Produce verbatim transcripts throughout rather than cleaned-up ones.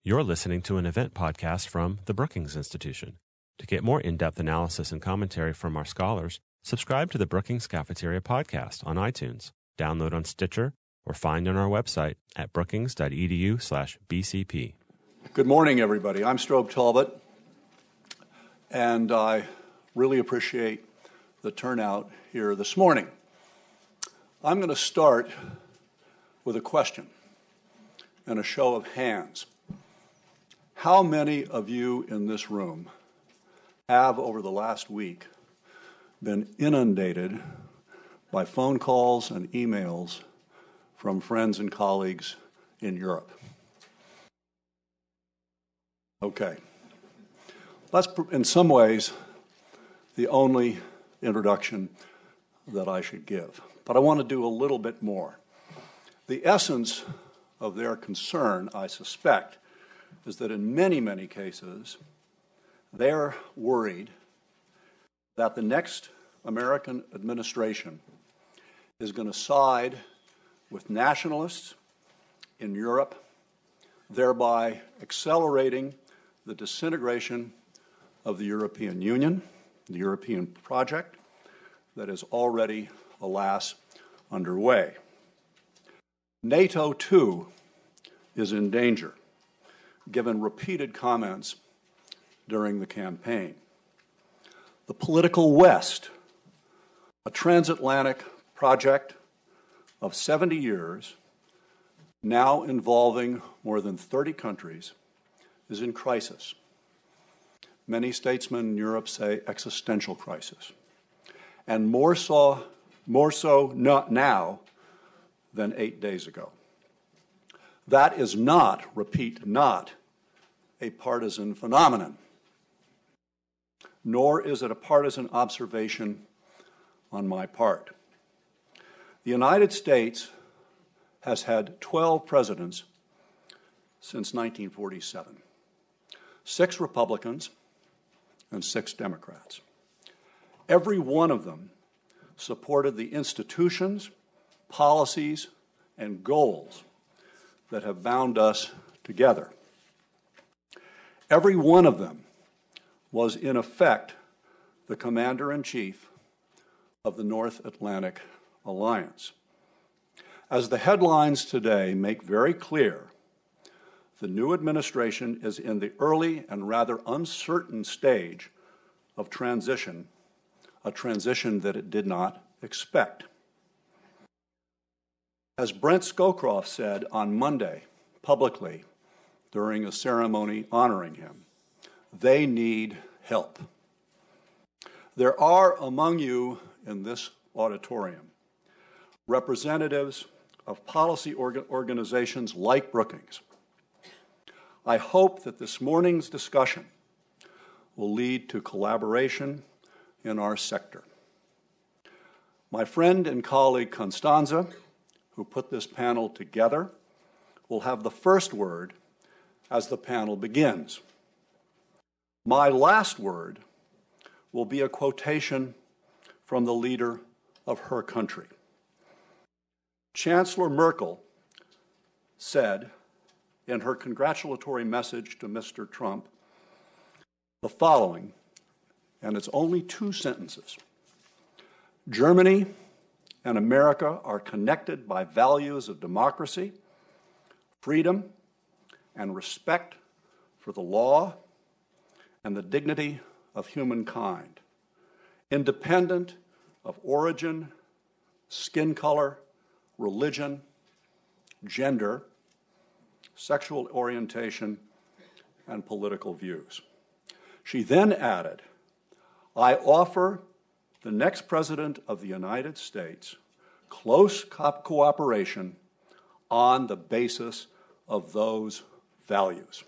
You're listening to an event podcast from the Brookings Institution. To get more in-depth analysis and commentary from our scholars, subscribe to the Brookings Cafeteria podcast on iTunes, download on Stitcher, or find on our website at brookings.edu slash BCP. Good morning, everybody. I'm Strobe Talbot, and I really appreciate the turnout here this morning. I'm going to start with a question and a show of hands. How many of you in this room have, over the last week, been inundated by phone calls and emails from friends and colleagues in Europe? Okay. That's, in some ways, the only introduction that I should give. But I want to do a little bit more. The essence of their concern, I suspect, is that in many, many cases, they're worried that the next American administration is going to side with nationalists in Europe, thereby accelerating the disintegration of the European Union, the European project that is already, alas, underway. NATO, too, is in danger, given repeated comments during the campaign. The political West, a transatlantic project of seventy years, now involving more than thirty countries, is in crisis. Many statesmen in Europe say existential crisis, and more so, more so not now than eight days ago. That is not, repeat, not a partisan phenomenon, nor is it a partisan observation on my part. The United States has had twelve presidents since nineteen forty-seven, six Republicans and six Democrats. Every one of them supported the institutions, policies, and goals that have bound us together. Every one of them was, in effect, the commander-in-chief of the North Atlantic Alliance. As the headlines today make very clear, the new administration is in the early and rather uncertain stage of transition, a transition that it did not expect. As Brent Scowcroft said on Monday, publicly, during a ceremony honoring him, they need help. There are among you in this auditorium representatives of policy orga- organizations like Brookings. I hope that this morning's discussion will lead to collaboration in our sector. My friend and colleague Constanza, who put this panel together, will have the first word as the panel begins. My last word will be a quotation from the leader of her country. Chancellor Merkel said in her congratulatory message to Mister Trump the following, and it's only two sentences. Germany and America are connected by values of democracy, freedom, and respect for the law and the dignity of humankind, independent of origin, skin color, religion, gender, sexual orientation, and political views. She then added, I offer the next President of the United States close co- cooperation on the basis of those values.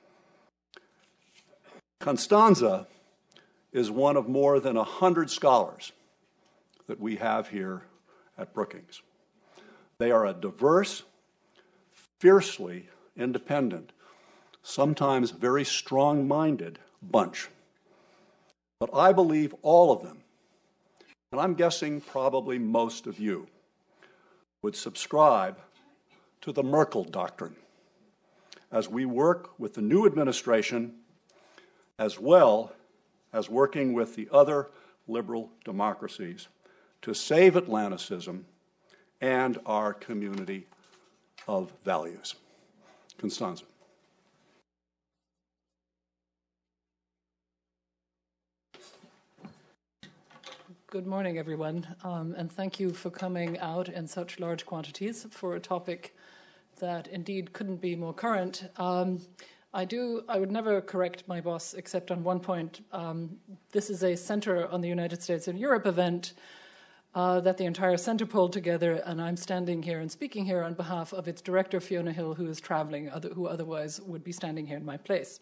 Constanza is one of more than a hundred scholars that we have here at Brookings. They are a diverse, fiercely independent, sometimes very strong-minded bunch. But I believe all of them, and I'm guessing probably most of you, would subscribe to the Merkel doctrine, as we work with the new administration, as well as working with the other liberal democracies to save Atlanticism and our community of values. Constanze. Good morning, everyone, um, and thank you for coming out in such large quantities for a topic that indeed couldn't be more current. Um, I do. I would never correct my boss except on one point. Um, this is a Center on the United States and Europe event uh, that the entire center pulled together, and I'm standing here and speaking here on behalf of its director, Fiona Hill, who is traveling, other, who otherwise would be standing here in my place.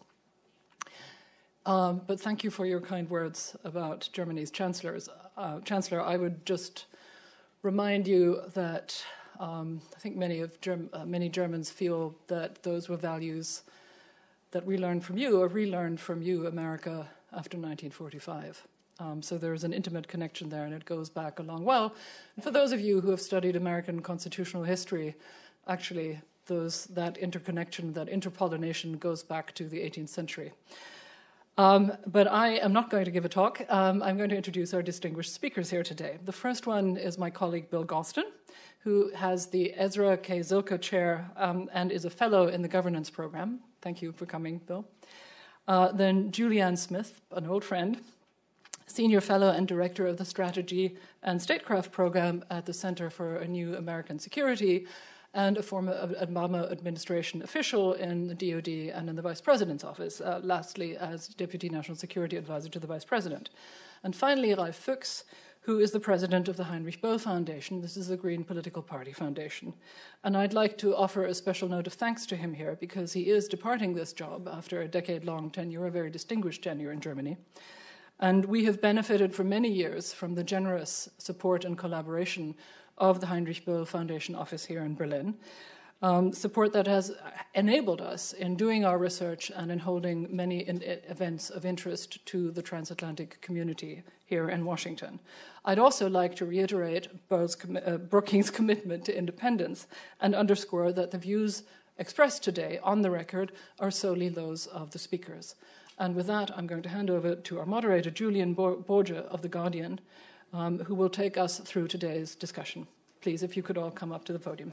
Um, but thank you for your kind words about Germany's chancellors. Uh, Chancellor, I would just remind you that um, I think many of Germ uh, many Germans feel that those were values that we learned from you, or relearned from you, America, after nineteen forty-five. Um, so there's an intimate connection there, and it goes back a long while. And for those of you who have studied American constitutional history, actually, those that interconnection, that interpollination goes back to the eighteenth century. Um, but I am not going to give a talk. Um, I'm going to introduce our distinguished speakers here today. The first one is my colleague Bill Galston, who has the Ezra K. Zilka Chair um, and is a fellow in the governance program. Thank you for coming, Bill. Uh, then Julianne Smith, an old friend, senior fellow and director of the Strategy and Statecraft program at the Center for a New American Security, and a former Obama administration official in the D O D and in the Vice President's office, uh, lastly as Deputy National Security Advisor to the Vice President. And finally, Ralf Fuchs, who is the president of the Heinrich Böll Foundation. This is the Green Political Party Foundation. And I'd like to offer a special note of thanks to him here, because he is departing this job after a decade-long tenure, a very distinguished tenure in Germany. And we have benefited for many years from the generous support and collaboration of the Heinrich Böll Foundation office here in Berlin, um, support that has enabled us in doing our research and in holding many in events of interest to the transatlantic community here in Washington. I'd also like to reiterate Böll's com uh, Brookings' commitment to independence and underscore that the views expressed today on the record are solely those of the speakers. And with that, I'm going to hand over to our moderator, Julian Borgia of The Guardian, Um, who will take us through today's discussion. Please, if you could all come up to the podium.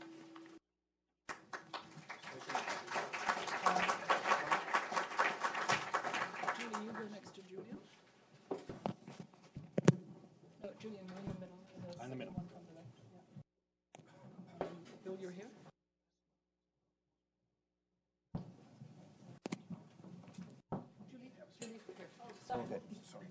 Uh, Julie, you go next to Julian. No, Julian, you're in the middle. I'm in the middle. One from the left. Yeah. Um, Bill, you're here. Julie, Julie, here. Oh, sorry. Okay. Sorry.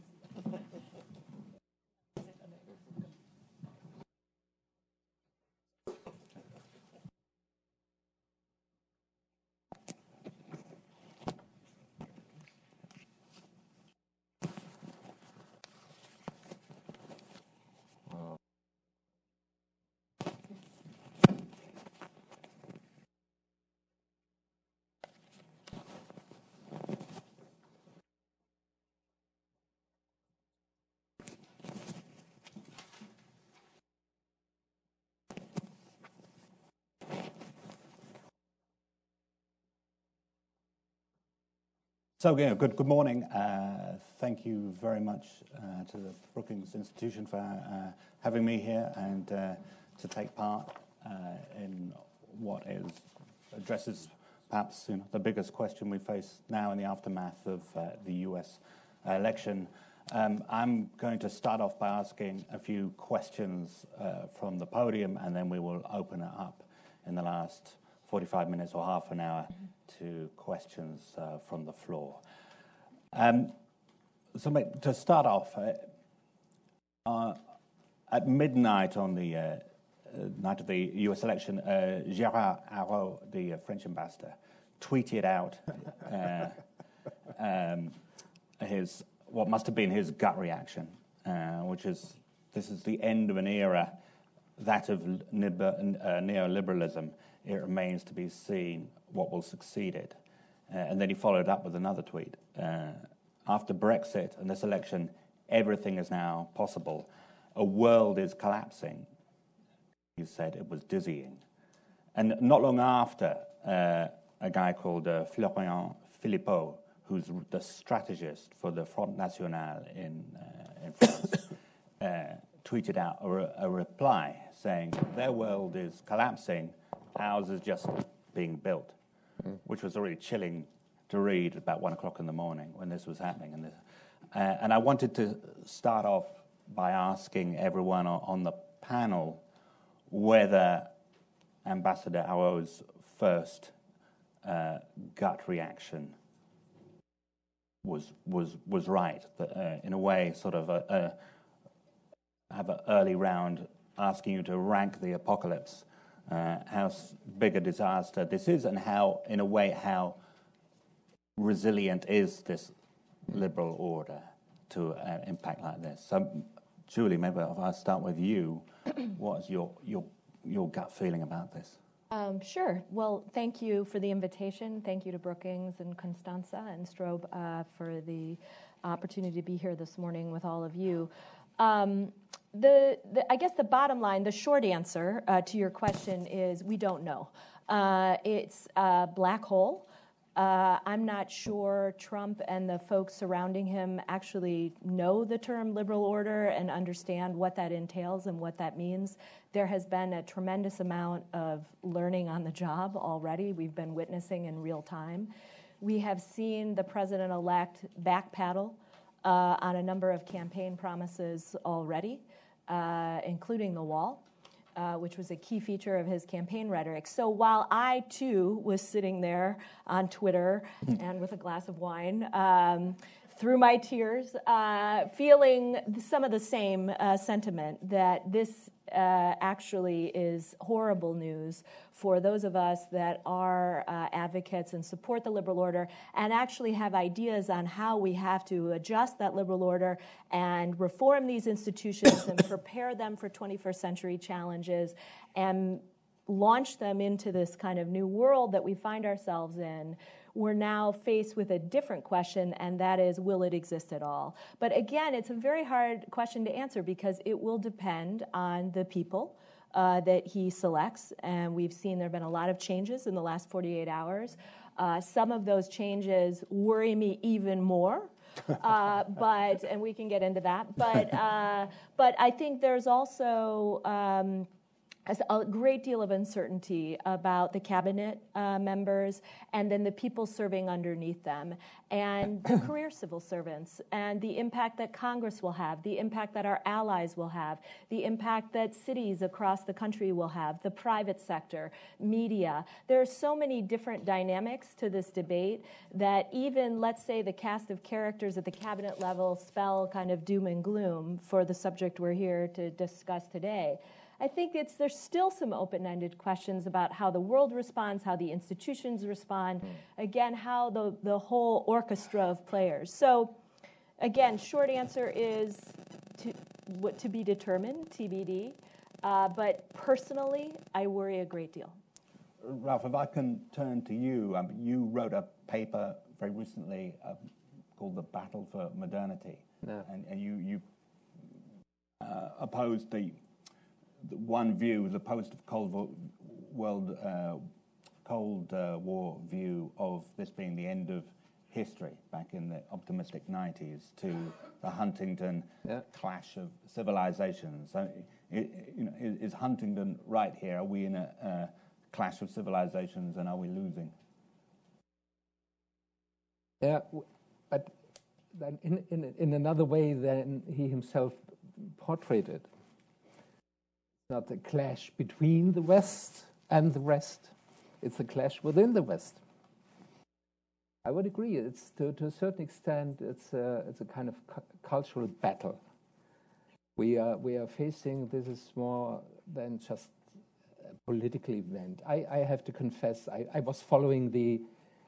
So, yeah, good, good morning. Uh, thank you very much uh, to the Brookings Institution for uh, having me here and uh, to take part uh, in what is addresses perhaps you know, the biggest question we face now in the aftermath of uh, the U S election. Um, I'm going to start off by asking a few questions uh, from the podium, and then we will open it up in the last forty-five minutes or half an hour to questions uh, from the floor. Um, so to start off, uh, uh, at midnight on the uh, uh, night of the U S election, uh, Gérard Araud, the uh, French ambassador, tweeted out uh, um, his what must have been his gut reaction, uh, which is this is the end of an era, that of uh, neoliberalism. It remains to be seen what will succeed it. Uh, and then he followed up with another tweet. Uh, after Brexit and this election, everything is now possible. A world is collapsing. He said it was dizzying. And not long after, uh, a guy called uh, Florian Philippot, who's the strategist for the Front National in, uh, in France, uh, tweeted out a, re- a reply saying, their world is collapsing, ours is just being built, mm. which was really chilling to read about one o'clock in the morning when this was happening. And, this, uh, and I wanted to start off by asking everyone on, on the panel whether Ambassador Ao's first uh, gut reaction was was was right. That, uh, in a way, sort of a, a, have an early round asking you to rank the apocalypse, uh, how big a disaster this is, and how, in a way, how resilient is this liberal order to an impact like this. So, Julie, maybe if I start with you, what's your your your gut feeling about this? Um, sure. Well, thank you for the invitation. Thank you to Brookings and Constanza and Strobe uh, for the opportunity to be here this morning with all of you. Um, the, the I guess the bottom line, the short answer uh, to your question is we don't know. Uh, it's a black hole. Uh, I'm not sure Trump and the folks surrounding him actually know the term liberal order and understand what that entails and what that means. There has been a tremendous amount of learning on the job already. We've been witnessing in real time. We have seen the president-elect backpedal uh, on a number of campaign promises already, uh, including the wall. Uh, which was a key feature of his campaign rhetoric. So while I, too, was sitting there on Twitter and with a glass of wine, um, through my tears, uh, feeling some of the same uh, sentiment that this uh, actually is horrible news for those of us that are uh, advocates and support the liberal order and actually have ideas on how we have to adjust that liberal order and reform these institutions and prepare them for twenty-first century challenges and launch them into this kind of new world that we find ourselves in. We're now faced with a different question, and that is, will it exist at all? But again, it's a very hard question to answer because it will depend on the people uh, that he selects, and we've seen there have been a lot of changes in the last forty-eight hours. Uh, some of those changes worry me even more. uh, but and we can get into that. But uh, but I think there's also um, a great deal of uncertainty about the cabinet uh, members and then the people serving underneath them and the career civil servants and the impact that Congress will have, the impact that our allies will have, the impact that cities across the country will have, the private sector, media. There are so many different dynamics to this debate that even, let's say, the cast of characters at the cabinet level spell kind of doom and gloom for the subject we're here to discuss today. I think it's there's still some open-ended questions about how the world responds, how the institutions respond, mm. again, how the, the whole orchestra of players. So, again, short answer is to, what to be determined, T B D. Uh, but personally, I worry a great deal. Ralph, if I can turn to you, um, you wrote a paper very recently um, called The Battle for Modernity. No. And, and you, you uh, opposed the one view, the post-Cold World uh, Cold uh, War view of this being the end of history back in the optimistic nineties to the Huntington yeah. clash of civilizations. So, it, you know, is, is Huntington right here? Are we in a, a clash of civilizations, and are we losing? Yeah, but then in in in another way than he himself portrayed it. Not a clash between the West and the rest. It's a clash within the West. I would agree. It's to, to a certain extent, it's a, it's a kind of cu- cultural battle. We are we are facing. This is more than just a political event. I, I have to confess, I, I was following the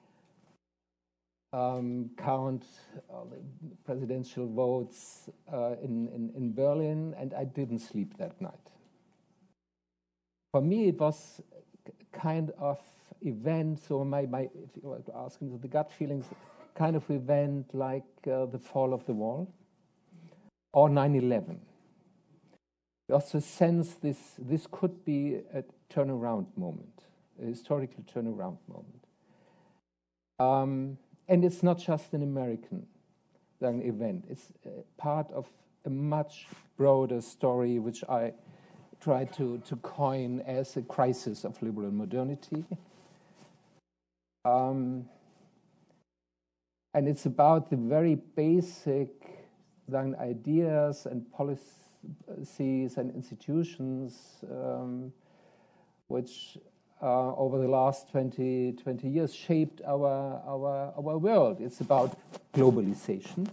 um, count, uh, the presidential votes uh, in, in in Berlin, and I didn't sleep that night. For me, it was kind of event, so my, my if you were to ask me the gut feelings, kind of event like uh, the fall of the wall or nine eleven. We also sense this, this could be a turnaround moment, a historical turnaround moment. Um, and it's not just an American an event. It's uh, part of a much broader story, which I try to, to coin as a crisis of liberal modernity. Um, and it's about the very basic then, ideas and policies and institutions um, which uh, over the last twenty, twenty years shaped our, our, our world. It's about globalization.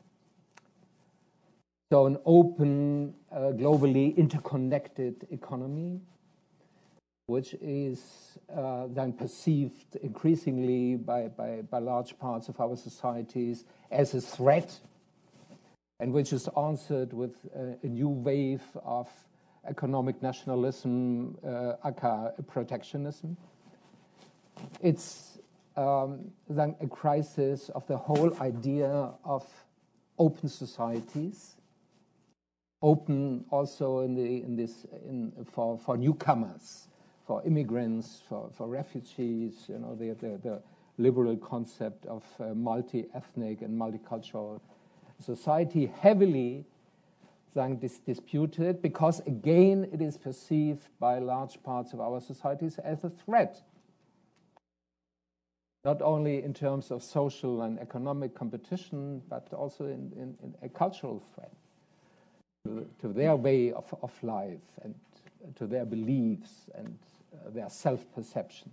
So an open, uh, globally interconnected economy, which is uh, then perceived increasingly by, by, by large parts of our societies as a threat, and which is answered with a, a new wave of economic nationalism, uh, aka protectionism. It's um, then a crisis of the whole idea of open societies, open also in the in this in for for newcomers, for immigrants, for for refugees. You know, the the, the liberal concept of uh, multi-ethnic and multicultural society, heavily then dis disputed, because again it is perceived by large parts of our societies as a threat, not only in terms of social and economic competition, but also in, in, in a cultural threat to, to their way of, of life and to their beliefs and uh, their self-perception.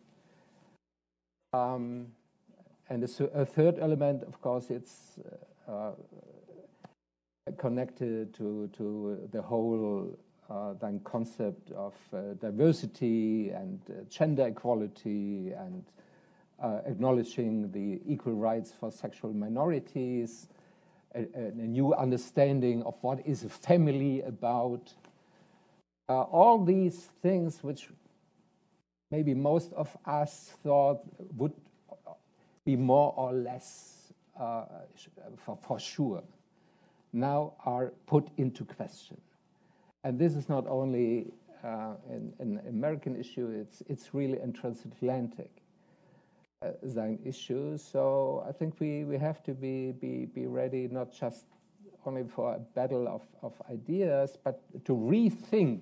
Um, and a, a third element, of course, it's uh, connected to, to the whole uh, then concept of uh, diversity and uh, gender equality and uh, acknowledging the equal rights for sexual minorities, a, a new understanding of what is a family about. Uh, all these things which maybe most of us thought would be more or less uh, for, for sure, now are put into question. And this is not only uh, an, an American issue, it's, it's really a transatlantic uh, then issue. So I think we, we have to be, be, be ready not just only for a battle of, of ideas, but to rethink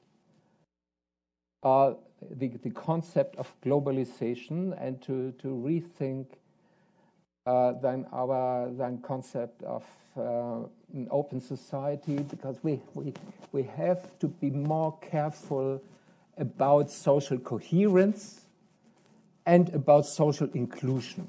uh, the, the concept of globalization and to, to rethink uh, then our then concept of uh, an open society, because we, we, we have to be more careful about social coherence and about social inclusion.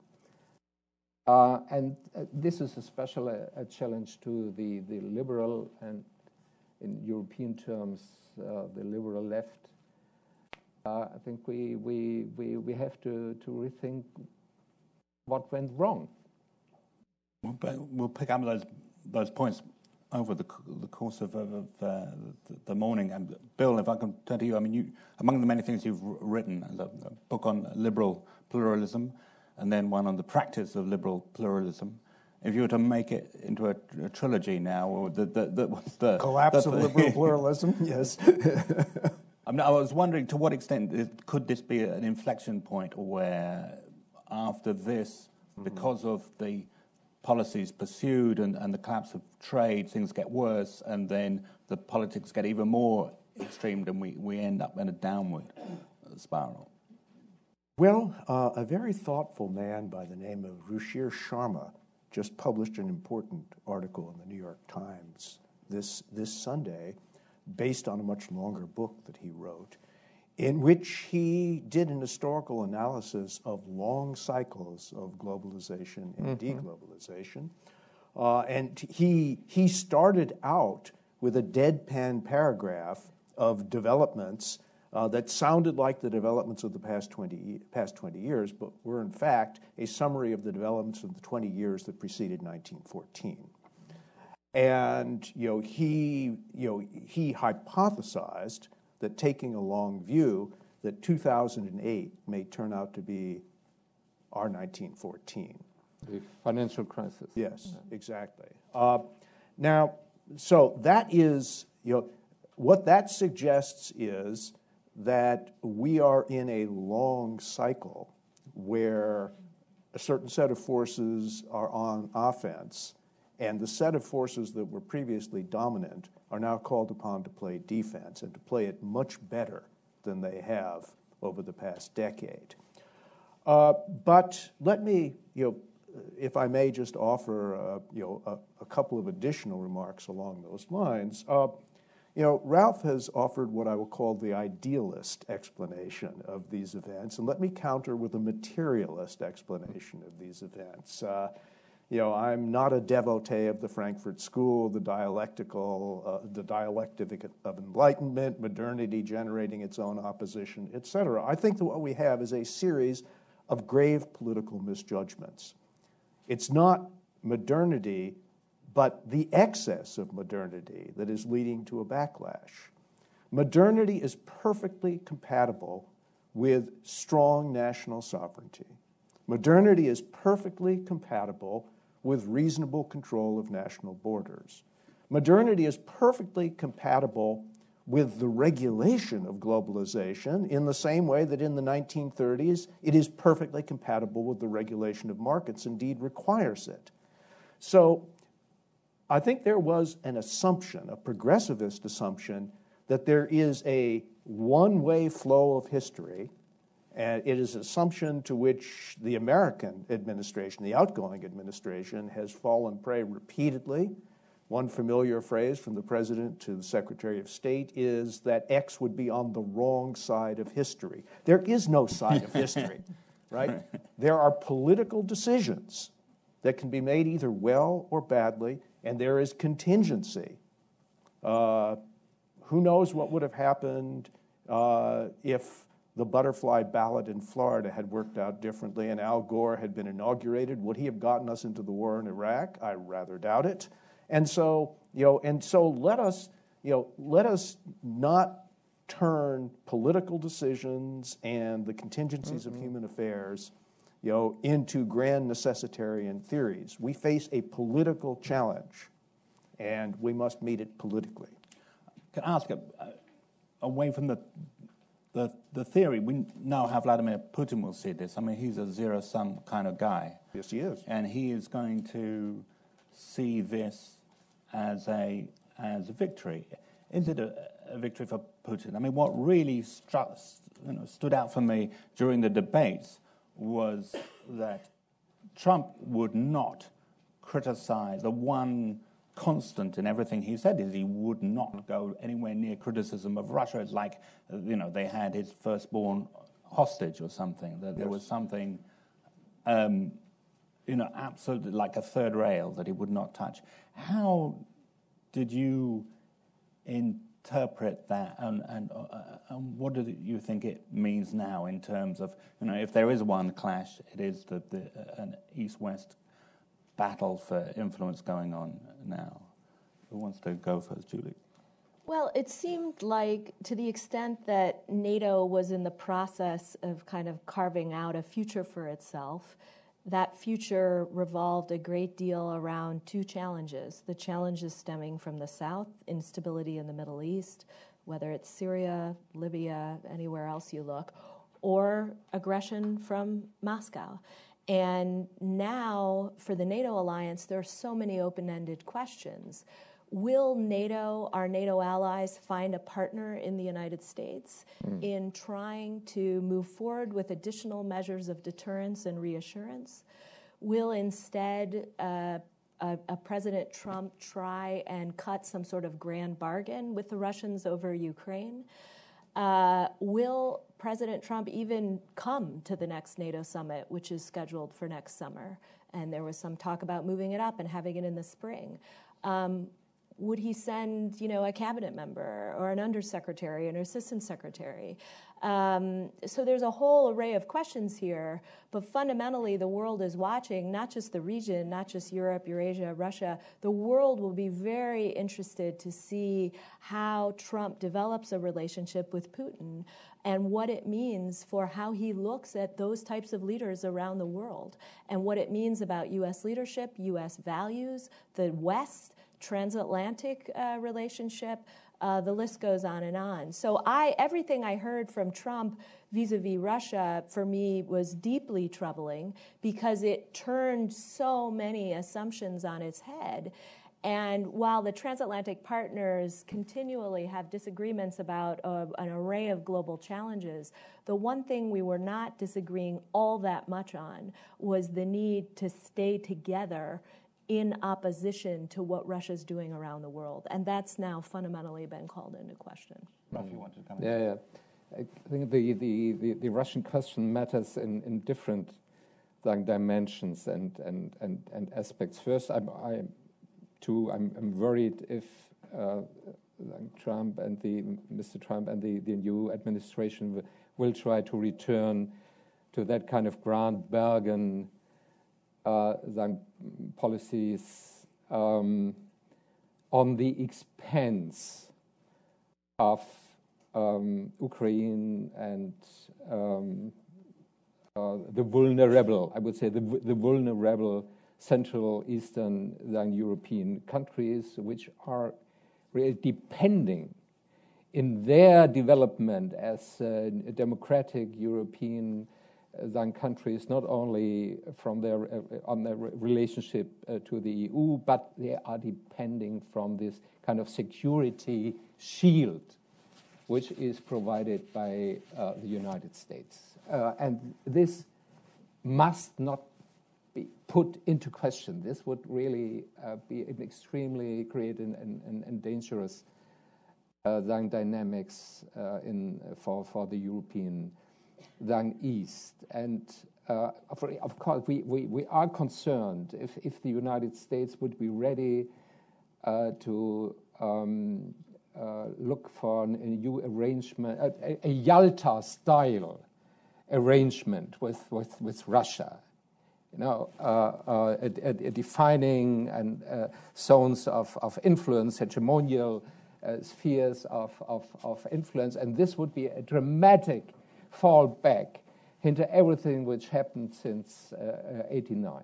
Uh, and uh, this is especially a, a challenge to the, the liberal and, in European terms, uh, the liberal left. Uh, I think we, we, we, we have to, to rethink what went wrong. We'll, we'll pick up those those points over the, the course of, of uh, the, the morning. And Bill, if I can turn to you, I mean, you, among the many things you've written, a, a book on liberal pluralism, and then one on the practice of liberal pluralism. If you were to make it into a, a trilogy now, or the, the, the, what's the collapse the, of liberal pluralism? Yes. I mean, I was wondering to what extent could this be an inflection point where, after this, mm-hmm. because of the policies pursued and, and the collapse of trade, things get worse, and then the politics get even more extreme, and we, we end up in a downward spiral? Well, uh, a very thoughtful man by the name of Ruchir Sharma just published an important article in the New York Times this, this Sunday, based on a much longer book that he wrote, in which he did an historical analysis of long cycles of globalization and mm-hmm. deglobalization. Uh, and he, he started out with a deadpan paragraph of developments uh, that sounded like the developments of the past twenty, past twenty years, but were in fact a summary of the developments of the twenty years that preceded nineteen fourteen. And you know, he, you know, he hypothesized that, taking a long view, that two thousand eight may turn out to be our nineteen fourteen. The financial crisis. Yes, exactly. Uh, now, so that is, you know, what that suggests is that we are in a long cycle where a certain set of forces are on offense, and the set of forces that were previously dominant are now called upon to play defense and to play it much better than they have over the past decade. Uh, but let me, you know, if I may just offer, uh, you know, a, a couple of additional remarks along those lines. Uh, you know, Ralph has offered what I will call the idealist explanation of these events, and let me counter with a materialist explanation of these events. Uh, you know, I'm not a devotee of the Frankfurt School, the dialectical, uh, the dialectic of enlightenment, modernity generating its own opposition, et cetera. I think that what we have is a series of grave political misjudgments. It's not modernity, but the excess of modernity that is leading to a backlash. Modernity is perfectly compatible with strong national sovereignty. Modernity is perfectly compatible with reasonable control of national borders. Modernity is perfectly compatible with the regulation of globalization in the same way that in the nineteen thirties it is perfectly compatible with the regulation of markets, indeed requires it. So I think there was an assumption, a progressivist assumption, that there is a one-way flow of history, and it is an assumption to which the American administration, the outgoing administration, has fallen prey repeatedly. One familiar phrase from the President to the Secretary of State is that X would be on the wrong side of history. There is no side of history, right? There are political decisions that can be made either well or badly, and there is contingency. Uh, who knows what would have happened uh, if the butterfly ballot in Florida had worked out differently and Al Gore had been inaugurated? Would he have gotten us into the war in Iraq? I rather doubt it. And so, you know, and so let us, you know, let us not turn political decisions and the contingencies mm-hmm. of human affairs, you know, into grand necessitarian theories. We face a political challenge, and we must meet it politically. Can I ask, uh, away from the, the the theory, we know how Vladimir Putin will see this. I mean, he's a zero-sum kind of guy. Yes, he is. And he is going to see this as a as a victory. Is it a, a victory for Putin? I mean, what really struck, you know, stood out for me during the debates was that Trump would not criticize. The one constant in everything he said is he would not go anywhere near criticism of Russia. It's like, you know, they had his firstborn hostage or something. That there was something, um, you know, absolutely like a third rail that he would not touch. How did you interpret that, and, and, uh, and what do you think it means now in terms of, you know, if there is one clash, it is the, the uh, an East-West battle for influence going on now? Who wants to go first, Julie? Well, it seemed like, to the extent that NATO was in the process of kind of carving out a future for itself, that future revolved a great deal around two challenges. The challenges stemming from the South, instability in the Middle East, whether it's Syria, Libya, anywhere else you look, or aggression from Moscow. And now, for the NATO alliance, there are so many open-ended questions. Will NATO, our NATO allies, find a partner in the United States mm. in trying to move forward with additional measures of deterrence and reassurance? Will instead uh, a, a President Trump try and cut some sort of grand bargain with the Russians over Ukraine? Uh, will President Trump even come to the next NATO summit, which is scheduled for next summer? And there was some talk about moving it up and having it in the spring. Um, Would he send, you know, a cabinet member or an undersecretary, an assistant secretary? Um, so there's a whole array of questions here, but fundamentally the world is watching, not just the region, not just Europe, Eurasia, Russia. The world will be very interested to see how Trump develops a relationship with Putin and what it means for how he looks at those types of leaders around the world and what it means about U S leadership, U S values, the West, transatlantic uh, relationship, Uh, the list goes on and on. So I, everything I heard from Trump vis-a-vis Russia, for me, was deeply troubling because it turned so many assumptions on its head. And while the transatlantic partners continually have disagreements about uh, an array of global challenges, the one thing we were not disagreeing all that much on was the need to stay together in opposition to what Russia's doing around the world. And that's now fundamentally been called into question. Ralph, you want to come in? Yeah, yeah. I think the, the, the, the Russian question matters in, in different like, dimensions and, and, and, and aspects. First, I'm, I'm, too, I'm, I'm worried if uh, like Trump and the Mister Trump and the, the new administration w- will try to return to that kind of grand bargain Uh, policies um, on the expense of um, Ukraine and um, uh, the vulnerable, I would say, the, the vulnerable Central Eastern European countries, which are really depending in their development as uh, democratic European than countries, not only from their uh, on their relationship uh, to the E U, but they are depending from this kind of security shield, which is provided by uh, the United States. Uh, and this must not be put into question. This would really uh, be an extremely create an, an, an dangerous uh, dynamics uh, in for for the European than East. And uh, of course, we, we, we are concerned if, if the United States would be ready uh, to um, uh, look for an, a new arrangement, a, a Yalta-style arrangement with, with, with Russia. You know, uh, uh, a, a, a defining and uh, zones of, of influence, hegemonial uh, spheres of, of, of influence, and this would be a dramatic fall back into everything which happened since uh, eighty-nine.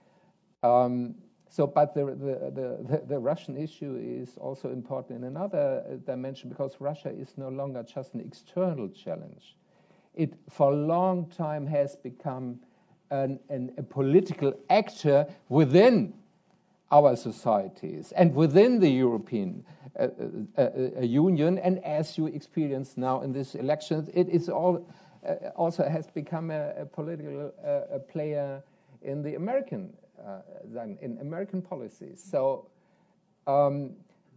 Um, so, but the the, the the Russian issue is also important in another dimension because Russia is no longer just an external challenge. It, for a long time, has become an, an, a political actor within our societies and within the European uh, uh, uh, Union. And as you experience now in this election, it is all uh, also has become a, a political uh, a player in the American uh, than in American policies. So um,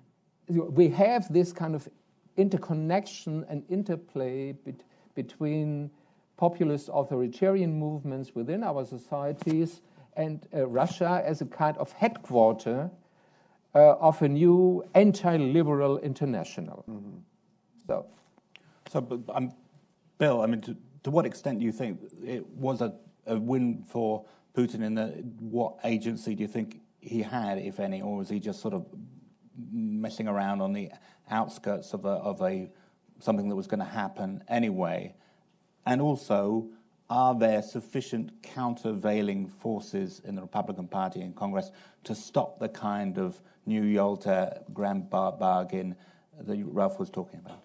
we have this kind of interconnection and interplay bet- between populist authoritarian movements within our societies and uh, Russia as a kind of headquarter uh, of a new anti-liberal international. Mm-hmm. So, so but, um, Bill, I mean, to, to what extent do you think it was a, a win for Putin in the, what agency do you think he had, if any, or was he just sort of messing around on the outskirts of a, of a something that was going to happen anyway? And also, are there sufficient countervailing forces in the Republican Party in Congress to stop the kind of new Yalta grand bar- bargain that Ralph was talking about?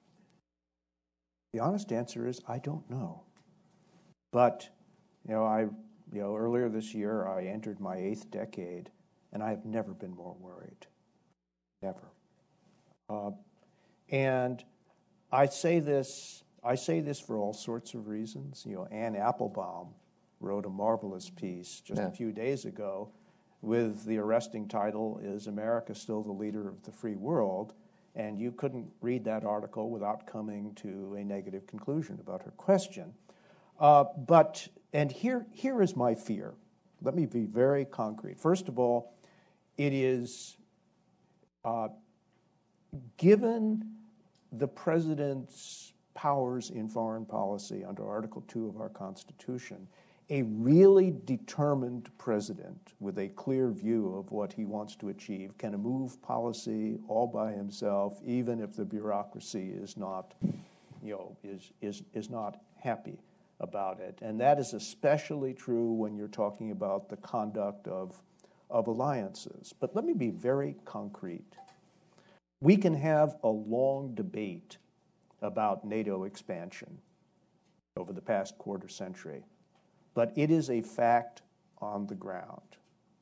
The honest answer is I don't know. But, you know, I, you know, earlier this year I entered my eighth decade, and I have never been more worried. Never. Uh, and I say this. I say this for all sorts of reasons. You know, Anne Applebaum wrote a marvelous piece just yeah. a few days ago with the arresting title, "Is America Still the Leader of the Free World?" And you couldn't read that article without coming to a negative conclusion about her question. Uh, but, and here, here is my fear. Let me be very concrete. First of all, it is, uh, given the president's powers in foreign policy under Article two of our Constitution, a really determined president with a clear view of what he wants to achieve can move policy all by himself, even if the bureaucracy is not, you know, is is is not happy about it. And that is especially true when you're talking about the conduct of of alliances. But let me be very concrete. We can have a long debate about NATO expansion over the past quarter century, but it is a fact on the ground.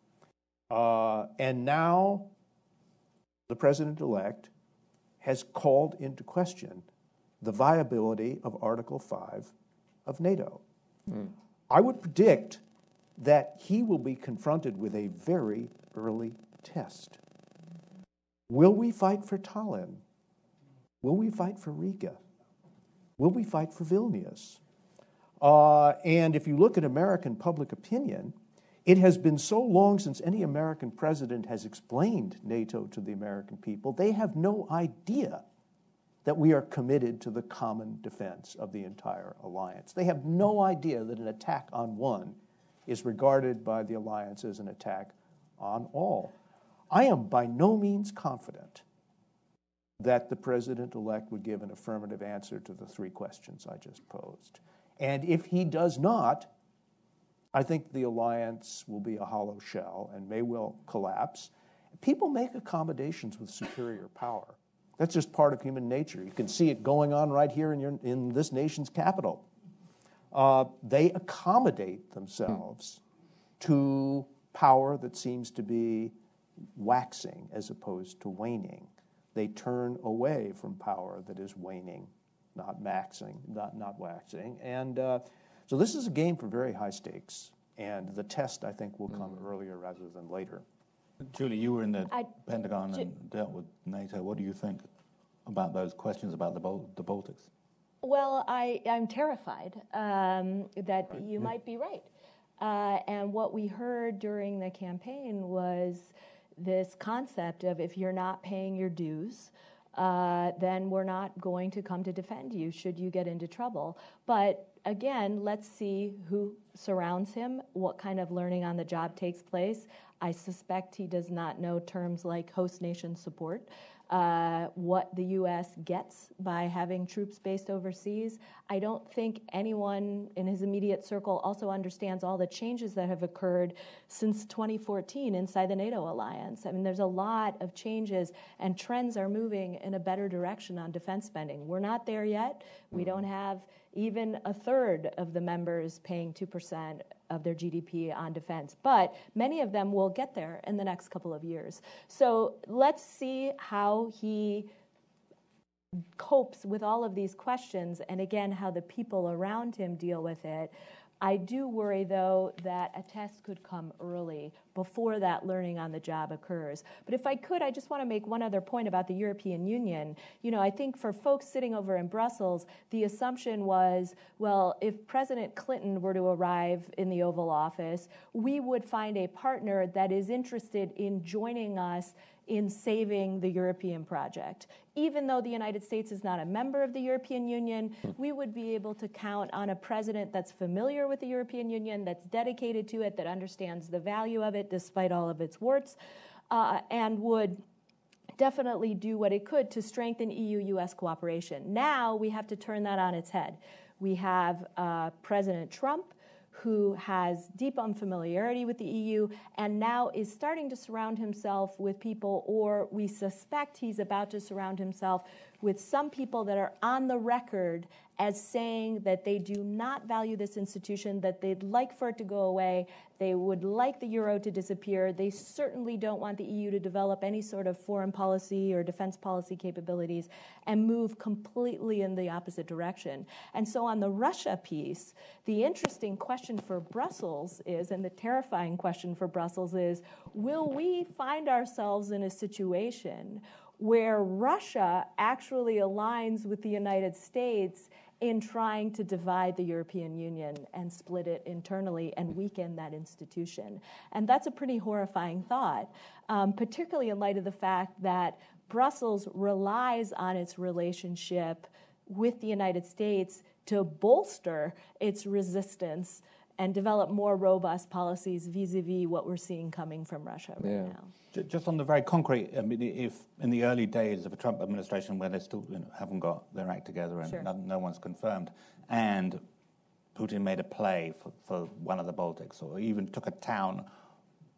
Uh, and now the president-elect has called into question the viability of Article five of NATO. Mm. I would predict that he will be confronted with a very early test. Will we fight for Tallinn? Will we fight for Riga? Will we fight for Vilnius? Uh, and if you look at American public opinion, it has been so long since any American president has explained NATO to the American people, they have no idea that we are committed to the common defense of the entire alliance. They have no idea that an attack on one is regarded by the alliance as an attack on all. I am by no means confident that the president-elect would give an affirmative answer to the three questions I just posed. And if he does not, I think the alliance will be a hollow shell and may well collapse. People make accommodations with superior power. That's just part of human nature. You can see it going on right here in, your, in this nation's capital. Uh, they accommodate themselves to power that seems to be waxing as opposed to waning. They turn away from power that is waning, not maxing, not, not waxing. And uh, so this is a game for very high stakes, and the test, I think, will come mm. earlier rather than later. Julie, you were in the I, Pentagon Ju- and dealt with NATO. What do you think about those questions about the, Bal- the Baltics? Well, I, I'm terrified um, that right. you yeah. might be right. Uh, and what we heard during the campaign was this concept of if you're not paying your dues, uh, then we're not going to come to defend you should you get into trouble. But again, let's see who surrounds him, what kind of learning on the job takes place. I suspect he does not know terms like host nation support, uh, what the U S gets by having troops based overseas. I don't think anyone in his immediate circle also understands all the changes that have occurred since twenty fourteen inside the NATO alliance. I mean, there's a lot of changes, and trends are moving in a better direction on defense spending. We're not there yet. We don't have even a third of the members paying two percent of their G D P on defense. But many of them will get there in the next couple of years. So let's see how he copes with all of these questions, and again, how the people around him deal with it. I do worry, though, that a test could come early before that learning on the job occurs. But if I could, I just want to make one other point about the European Union. You know, I think for folks sitting over in Brussels, the assumption was, well, if President Clinton were to arrive in the Oval Office, we would find a partner that is interested in joining us in saving the European project. Even though the United States is not a member of the European Union, we would be able to count on a president that's familiar with the European Union, that's dedicated to it, that understands the value of it despite all of its warts, uh, and would definitely do what it could to strengthen E U U S cooperation. Now we have to turn that on its head. We have uh, President Trump, who has deep unfamiliarity with the E U and now is starting to surround himself with people, or we suspect he's about to surround himself with some people that are on the record as saying that they do not value this institution, that they'd like for it to go away, they would like the euro to disappear, they certainly don't want the E U to develop any sort of foreign policy or defense policy capabilities, and move completely in the opposite direction. And so on the Russia piece, the interesting question for Brussels is, and the terrifying question for Brussels is, will we find ourselves in a situation where Russia actually aligns with the United States in trying to divide the European Union and split it internally and weaken that institution? And that's a pretty horrifying thought, um, particularly in light of the fact that Brussels relies on its relationship with the United States to bolster its resistance and develop more robust policies vis-a-vis what we're seeing coming from Russia right yeah. now. Just on the very concrete, I mean, if in the early days of a Trump administration where they still you know, haven't got their act together and sure. no, no one's confirmed, and Putin made a play for, for one of the Baltics, or even took a town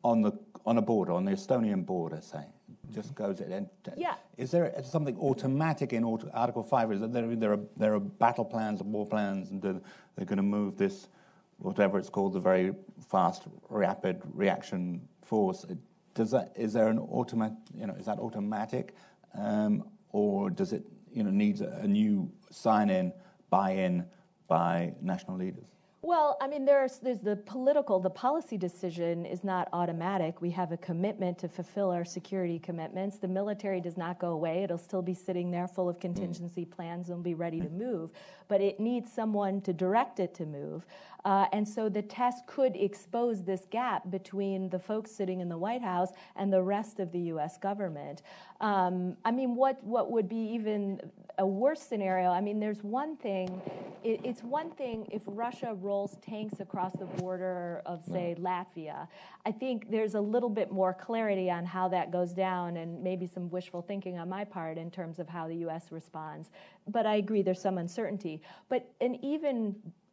on the on a border, on the Estonian border, say, just goes it. And Yeah. Is there something automatic in auto, Article Five? Is that there there are there are battle plans, war plans, and they're, they're going to move this, whatever it's called, the very fast, rapid reaction force? Does that is there an automatic? You know, is that automatic, um, or does it you know needs a, a new sign-in, buy-in by national leaders? Well, I mean, there's there's the political, the policy decision is not automatic. We have a commitment to fulfill our security commitments. The military does not go away. It'll still be sitting there full of contingency plans and be ready to move. But it needs someone to direct it to move. Uh, and so the test could expose this gap between the folks sitting in the White House and the rest of the U S government. Um, I mean, what, what would be even a worse scenario? I mean, there's one thing, it, it's one thing if Russia rolls tanks across the border of, say, no. Latvia. I think there's a little bit more clarity on how that goes down and maybe some wishful thinking on my part in terms of how the U S responds. But I agree there's some uncertainty. But an even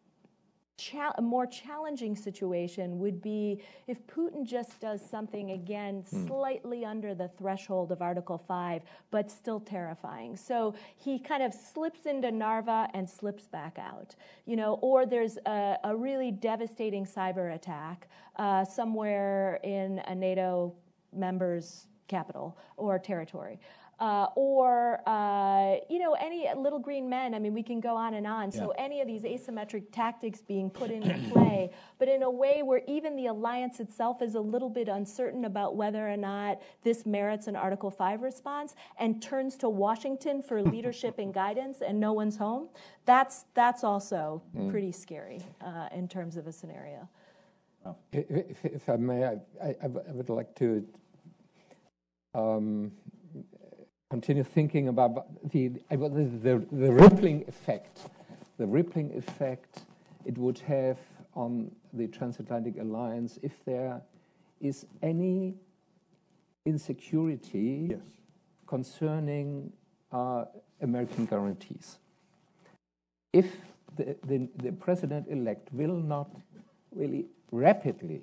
Cha- a more challenging situation would be if Putin just does something, again, mm. slightly under the threshold of Article five, but still terrifying. So he kind of slips into Narva and slips back out, you know, or there's a, a really devastating cyber attack uh, somewhere in a NATO member's capital or territory. Uh, or, uh, you know, any little green men, I mean, we can go on and on. Yeah. So any of these asymmetric tactics being put into play, but in a way where even the alliance itself is a little bit uncertain about whether or not this merits an Article five response and turns to Washington for leadership and guidance and no one's home, that's, that's also mm. pretty scary uh, in terms of a scenario. Oh. If, if I may, I, I, I would like to... Um, continue thinking about the, the the rippling effect, the rippling effect it would have on the transatlantic alliance if there is any insecurity yes. concerning uh, American guarantees. If the, the, the president-elect will not really rapidly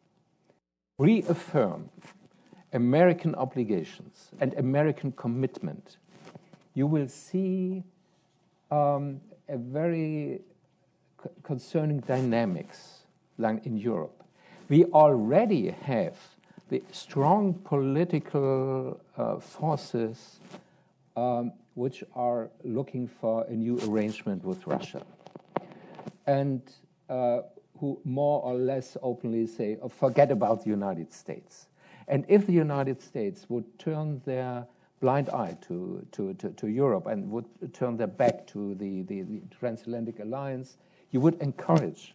reaffirm American obligations and American commitment, you will see um, a very c- concerning dynamics like in Europe. We already have the strong political uh, forces um, which are looking for a new arrangement with Russia, and uh, who more or less openly say, oh, forget about the United States. And if the United States would turn their blind eye to, to, to, to Europe and would turn their back to the, the, the transatlantic alliance, you would encourage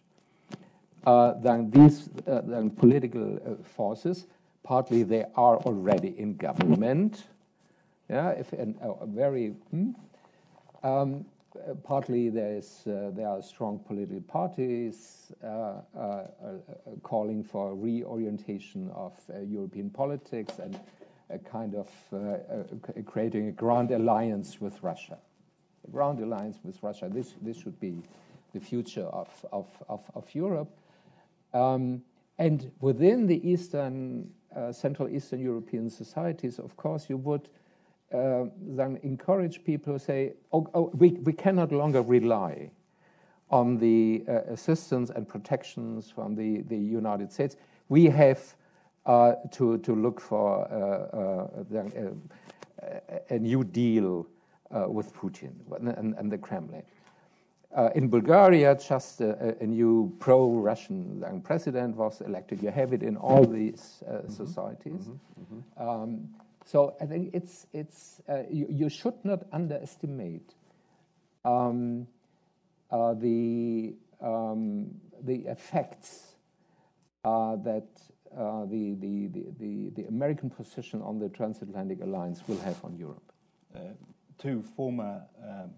uh, then these uh, then political uh, forces. Partly they are already in government, yeah, if and, uh, very. Hmm, um, Uh, partly there is uh, there are strong political parties uh, uh, uh, calling for reorientation of uh, European politics and a kind of uh, uh, creating a grand alliance with Russia. A grand alliance with Russia. This this should be the future of of of, of Europe. Um, and within the Eastern, uh, Central Eastern European societies, of course, you would. Uh, then encourage people who say, oh, oh we, we can no longer rely on the uh, assistance and protections from the, the United States. We have uh, to, to look for uh, uh, the, uh, a new deal uh, with Putin and, and the Kremlin. Uh, in Bulgaria, just a, a new pro-Russian president was elected. You have it in all these uh, mm-hmm. societies. Mm-hmm. Mm-hmm. Um, So I think it's it's uh, you, you should not underestimate um, uh, the um, the effects uh, that uh, the, the, the the American position on the transatlantic alliance will have on Europe. Uh, two former um,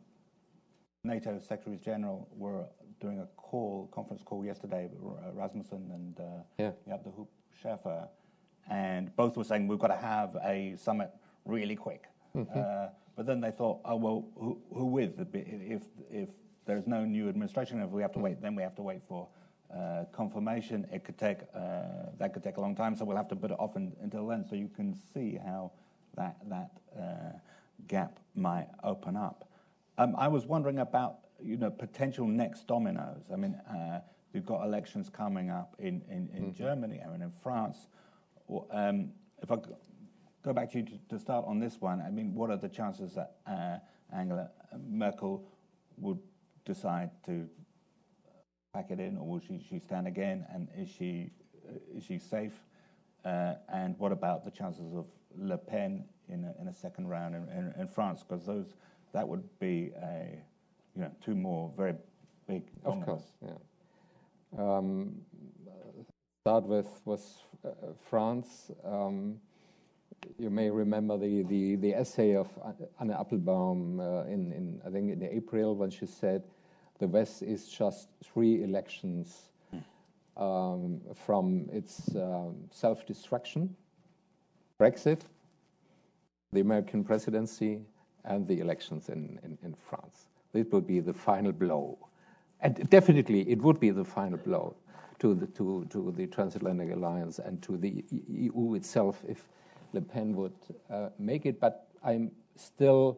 NATO Secretaries General were doing a call, conference call yesterday, Rasmussen and uh, yeah. Jaap de Hoop Scheffer. And both were saying we've got to have a summit really quick. Mm-hmm. Uh, but then they thought, oh, well, who, who with? If if there's no new administration, if we have to wait, then we have to wait for uh, confirmation. It could take uh, that could take a long time, so we'll have to put it off in, until then. So you can see how that that uh, gap might open up. Um, I was wondering about you know potential next dominoes. I mean, uh, you've got elections coming up in in, in mm-hmm. Germany, I mean, in France. Or, um, if I go back to you to, to start on this one, I mean, what are the chances that uh, Angela Merkel would decide to pack it in, or will she, she stand again? And is she uh, is she safe? Uh, and what about the chances of Le Pen in a, in a second round in, in, in France? Because those that would be a you know two more very big. Of numbers. Course, yeah. Um, start with was uh, France. Um, You may remember the, the, the essay of Anne Applebaum uh, in, in, I think, in April, when she said the West is just three elections um, from its um, self-destruction, Brexit, the American presidency, and the elections in, in, in France. It would be the final blow. And definitely it would be the final blow to the, to, to the transatlantic alliance and to the E U itself if Le Pen would uh, make it, but I'm still,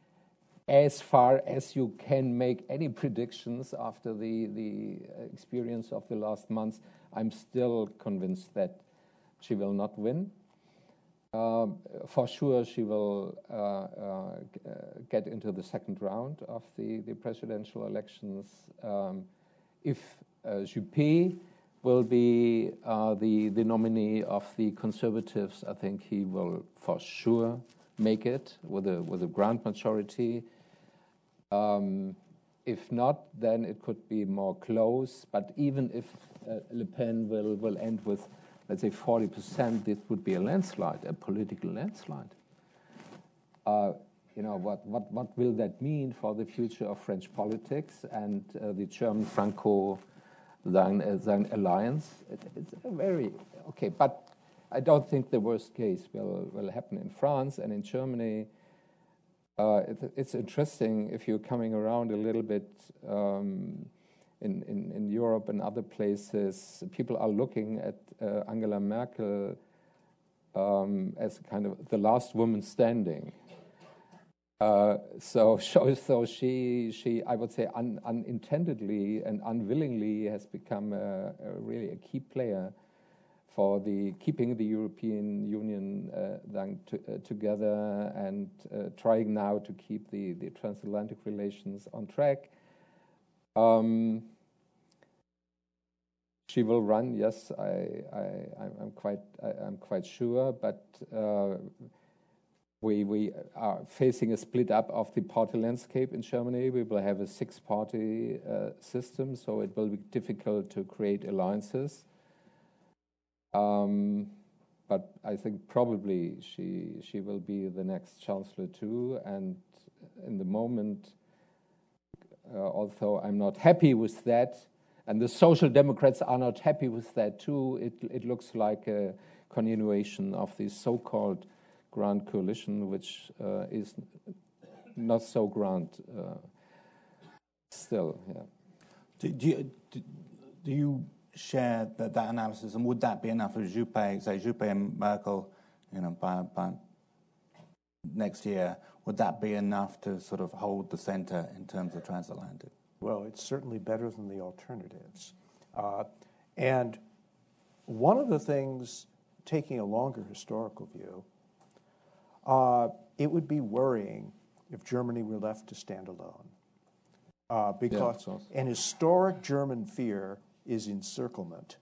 as far as you can make any predictions after the, the experience of the last months, I'm still convinced that she will not win. Uh, for sure, she will uh, uh, get into the second round of the, the presidential elections. Um, if uh, Juppé will be uh, the, the nominee of the Conservatives, I think he will for sure make it with a, with a grand majority. Um, if not, then it could be more close. But even if uh, Le Pen will, will end with, let's say, forty percent, this would be a landslide, a political landslide. Uh, you know, what, what, what will that mean for the future of French politics and uh, the German Franco Than, uh, than alliance? It, it's a very okay, but I don't think the worst case will will happen in France and in Germany. Uh, it, it's interesting if you're coming around a little bit um, in, in in Europe and other places. People are looking at uh, Angela Merkel um, as kind of the last woman standing. Uh, so, so she, she, I would say, un, unintendedly and unwillingly has become a, a really a key player for the keeping the European Union uh, to, uh, together and uh, trying now to keep the, the transatlantic relations on track. Um, she will run, yes, I, I, I'm quite, I, I'm quite sure, but. Uh, We, we are facing a split up of the party landscape in Germany. We will have a six-party uh, system, so it will be difficult to create alliances. Um, but I think probably she she will be the next chancellor too. And in the moment, uh, although I'm not happy with that, and the Social Democrats are not happy with that too, it it looks like a continuation of the so-called grand coalition, which uh, is not so grand uh, still. Yeah. Do, do, you, do, do you share that, that analysis, and would that be enough for Juppé, say Juppé and Merkel, you know, by, by next year? Would that be enough to sort of hold the centre in terms of transatlantic? Well, it's certainly better than the alternatives. Uh, and one of the things, taking a longer historical view, Uh, it would be worrying if Germany were left to stand alone. Uh, because yeah, an historic German fear is encirclement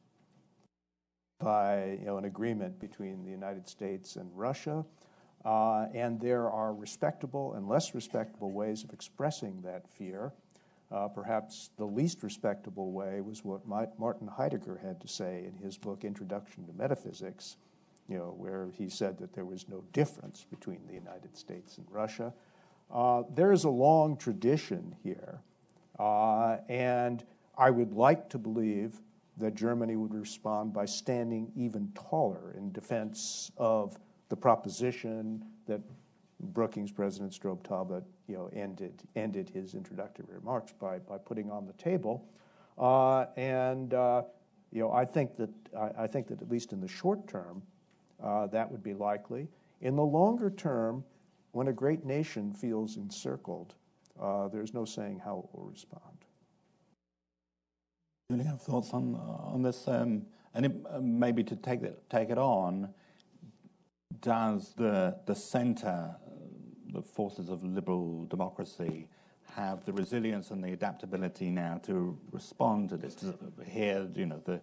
by you know, an agreement between the United States and Russia. Uh, and there are respectable and less respectable ways of expressing that fear. Uh, perhaps the least respectable way was what Martin Heidegger had to say in his book, Introduction to Metaphysics, you know, where he said that there was no difference between the United States and Russia. Uh, there is a long tradition here, uh, and I would like to believe that Germany would respond by standing even taller in defense of the proposition that Brookings President Strobe Talbott, you know, ended ended his introductory remarks by by putting on the table, Uh, and uh, you know, I think that I, I think that at least in the short term, uh, that would be likely. In the longer term, when a great nation feels encircled, uh, there's no saying how it will respond. Do you have thoughts on on this? Um, and it, uh, maybe to take it take it on, does the the centre, the forces of liberal democracy, have the resilience and the adaptability now to respond to this? Here, you know, the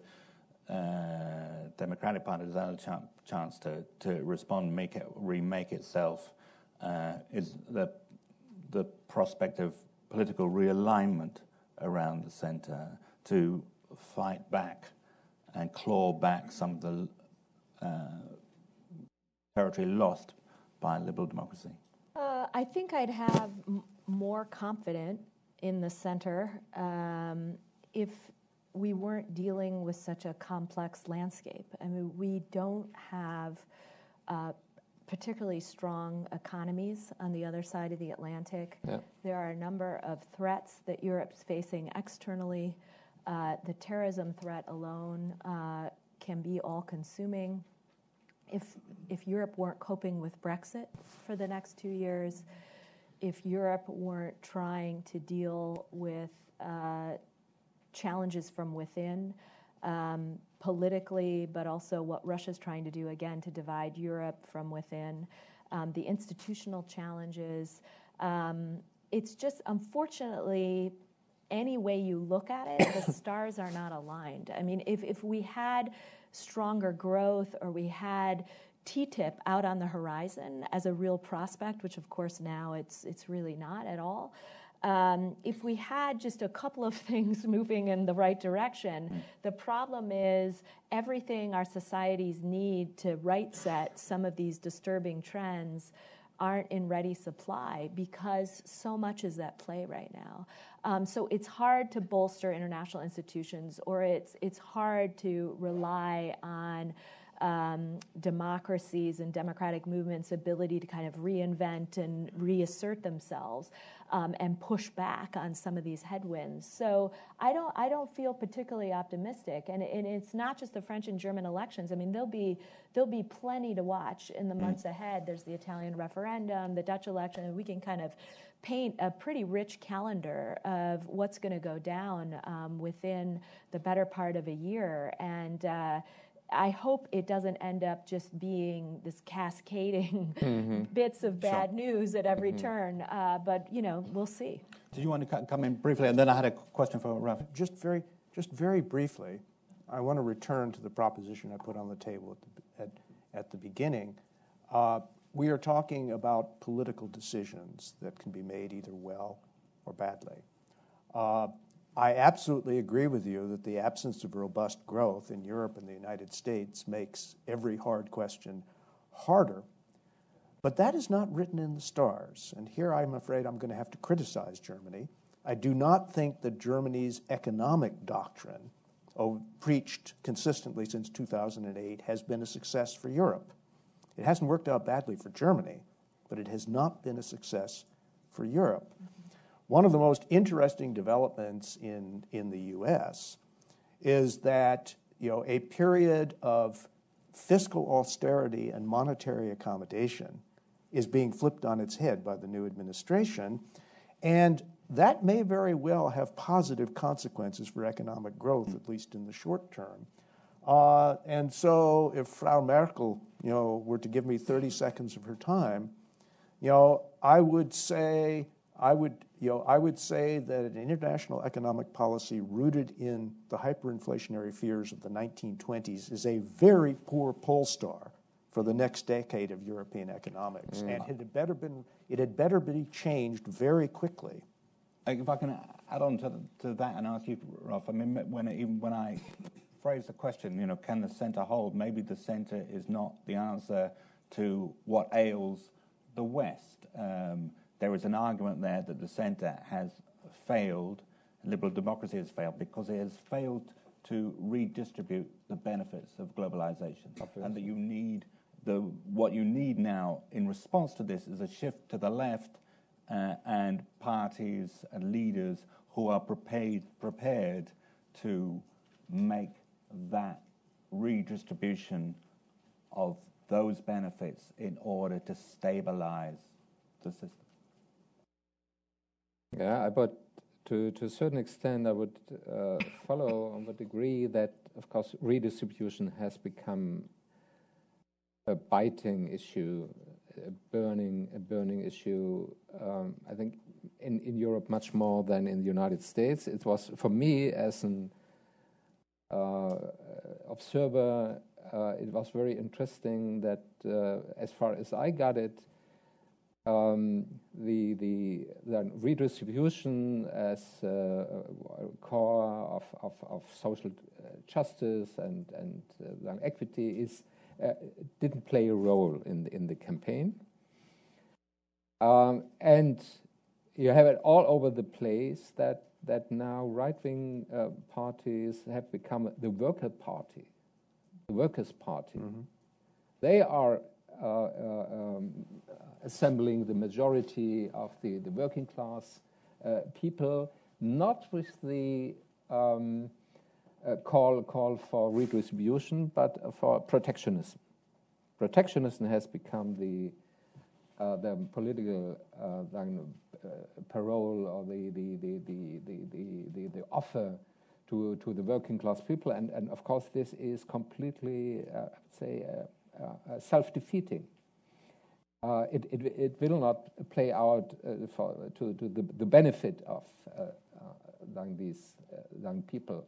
uh, Democratic Party has had a ch- chance to to respond, make it remake itself. Uh, is the the prospect of political realignment around the centre to fight back and claw back some of the uh, territory lost by liberal democracy? Uh, I think I'd have m- more confidence in the center um, if we weren't dealing with such a complex landscape. I mean, we don't have uh, particularly strong economies on the other side of the Atlantic. Yeah. There are a number of threats that Europe's facing externally. Uh, the terrorism threat alone uh, can be all-consuming. If if Europe weren't coping with Brexit for the next two years, if Europe weren't trying to deal with uh, challenges from within, um, politically, but also what Russia's trying to do, again, to divide Europe from within, um, the institutional challenges. Um, it's just, unfortunately, any way you look at it, the stars are not aligned. I mean, if, if we had stronger growth or we had T T I P out on the horizon as a real prospect, which of course now it's it's really not at all, Um, if we had just a couple of things moving in the right direction, the problem is everything our societies need to right set some of these disturbing trends aren't in ready supply because so much is at play right now. Um, so it's hard to bolster international institutions, or it's it's hard to rely on Um, democracies and democratic movements' ability to kind of reinvent and reassert themselves um, and push back on some of these headwinds. So I don't, I don't feel particularly optimistic, and, and it's not just the French and German elections. I mean, there'll be there'll be plenty to watch in the months ahead. There's the Italian referendum, the Dutch election, and we can kind of paint a pretty rich calendar of what's going to go down um, within the better part of a year, and. Uh, I hope it doesn't end up just being this cascading mm-hmm. bits of bad sure. news at every mm-hmm. turn, uh, but you know, we'll see. Did you want to come in briefly, and then I had a question for Ralph? Just very, just very briefly, I want to return to the proposition I put on the table at the, at, at the beginning. Uh, we are talking about political decisions that can be made either well or badly. Uh, I absolutely agree with you that the absence of robust growth in Europe and the United States makes every hard question harder. But that is not written in the stars. And here I'm afraid I'm going to have to criticize Germany. I do not think that Germany's economic doctrine, oh, preached consistently since two thousand eight, has been a success for Europe. It hasn't worked out badly for Germany, but it has not been a success for Europe. One of the most interesting developments in, in the U S is that, you know, a period of fiscal austerity and monetary accommodation is being flipped on its head by the new administration, and that may very well have positive consequences for economic growth, at least in the short term. Uh, and so if Frau Merkel, you know, were to give me thirty seconds of her time, you know, I would say... I would, you know, I would say that an international economic policy rooted in the hyperinflationary fears of the nineteen twenties is a very poor poll star for the next decade of European economics, mm. and it had better been it had better be changed very quickly. If I can add on to, to that and ask you, Ralph, I mean, when even when I phrase the question, you know, can the centre hold? Maybe the centre is not the answer to what ails the West. Um, There is an argument there that the centre has failed, liberal democracy has failed, because it has failed to redistribute the benefits of globalization. Obviously. And that you need, the what you need now in response to this is a shift to the left uh, and parties and leaders who are prepared, prepared to make that redistribution of those benefits in order to stabilize the system? Yeah, but to, to a certain extent, I would uh, follow, I would agree that, of course, redistribution has become a biting issue, a burning, a burning issue. Um, I think in, in Europe much more than in the United States. It was, for me, as an uh, observer, uh, it was very interesting that, uh, as far as I got it, Um, the, the the redistribution as uh, a core of, of, of social justice and and uh, equity is uh, didn't play a role in the, in the campaign, um, and you have it all over the place that that now right-wing uh, parties have become the worker party, the workers' party. Mm-hmm. They are uh, uh, um, assembling the majority of the, the working class uh, people, not with the um, uh, call call for redistribution, but for protectionism. Protectionism has become the uh, the political uh, the, uh, parole or the the the the the, the, the, the offer to to the working class people, and and of course this is completely uh, I would say uh, uh, self-defeating. Uh, it, it, it will not play out uh, for, to, to the, the benefit of uh, uh, these uh, young people.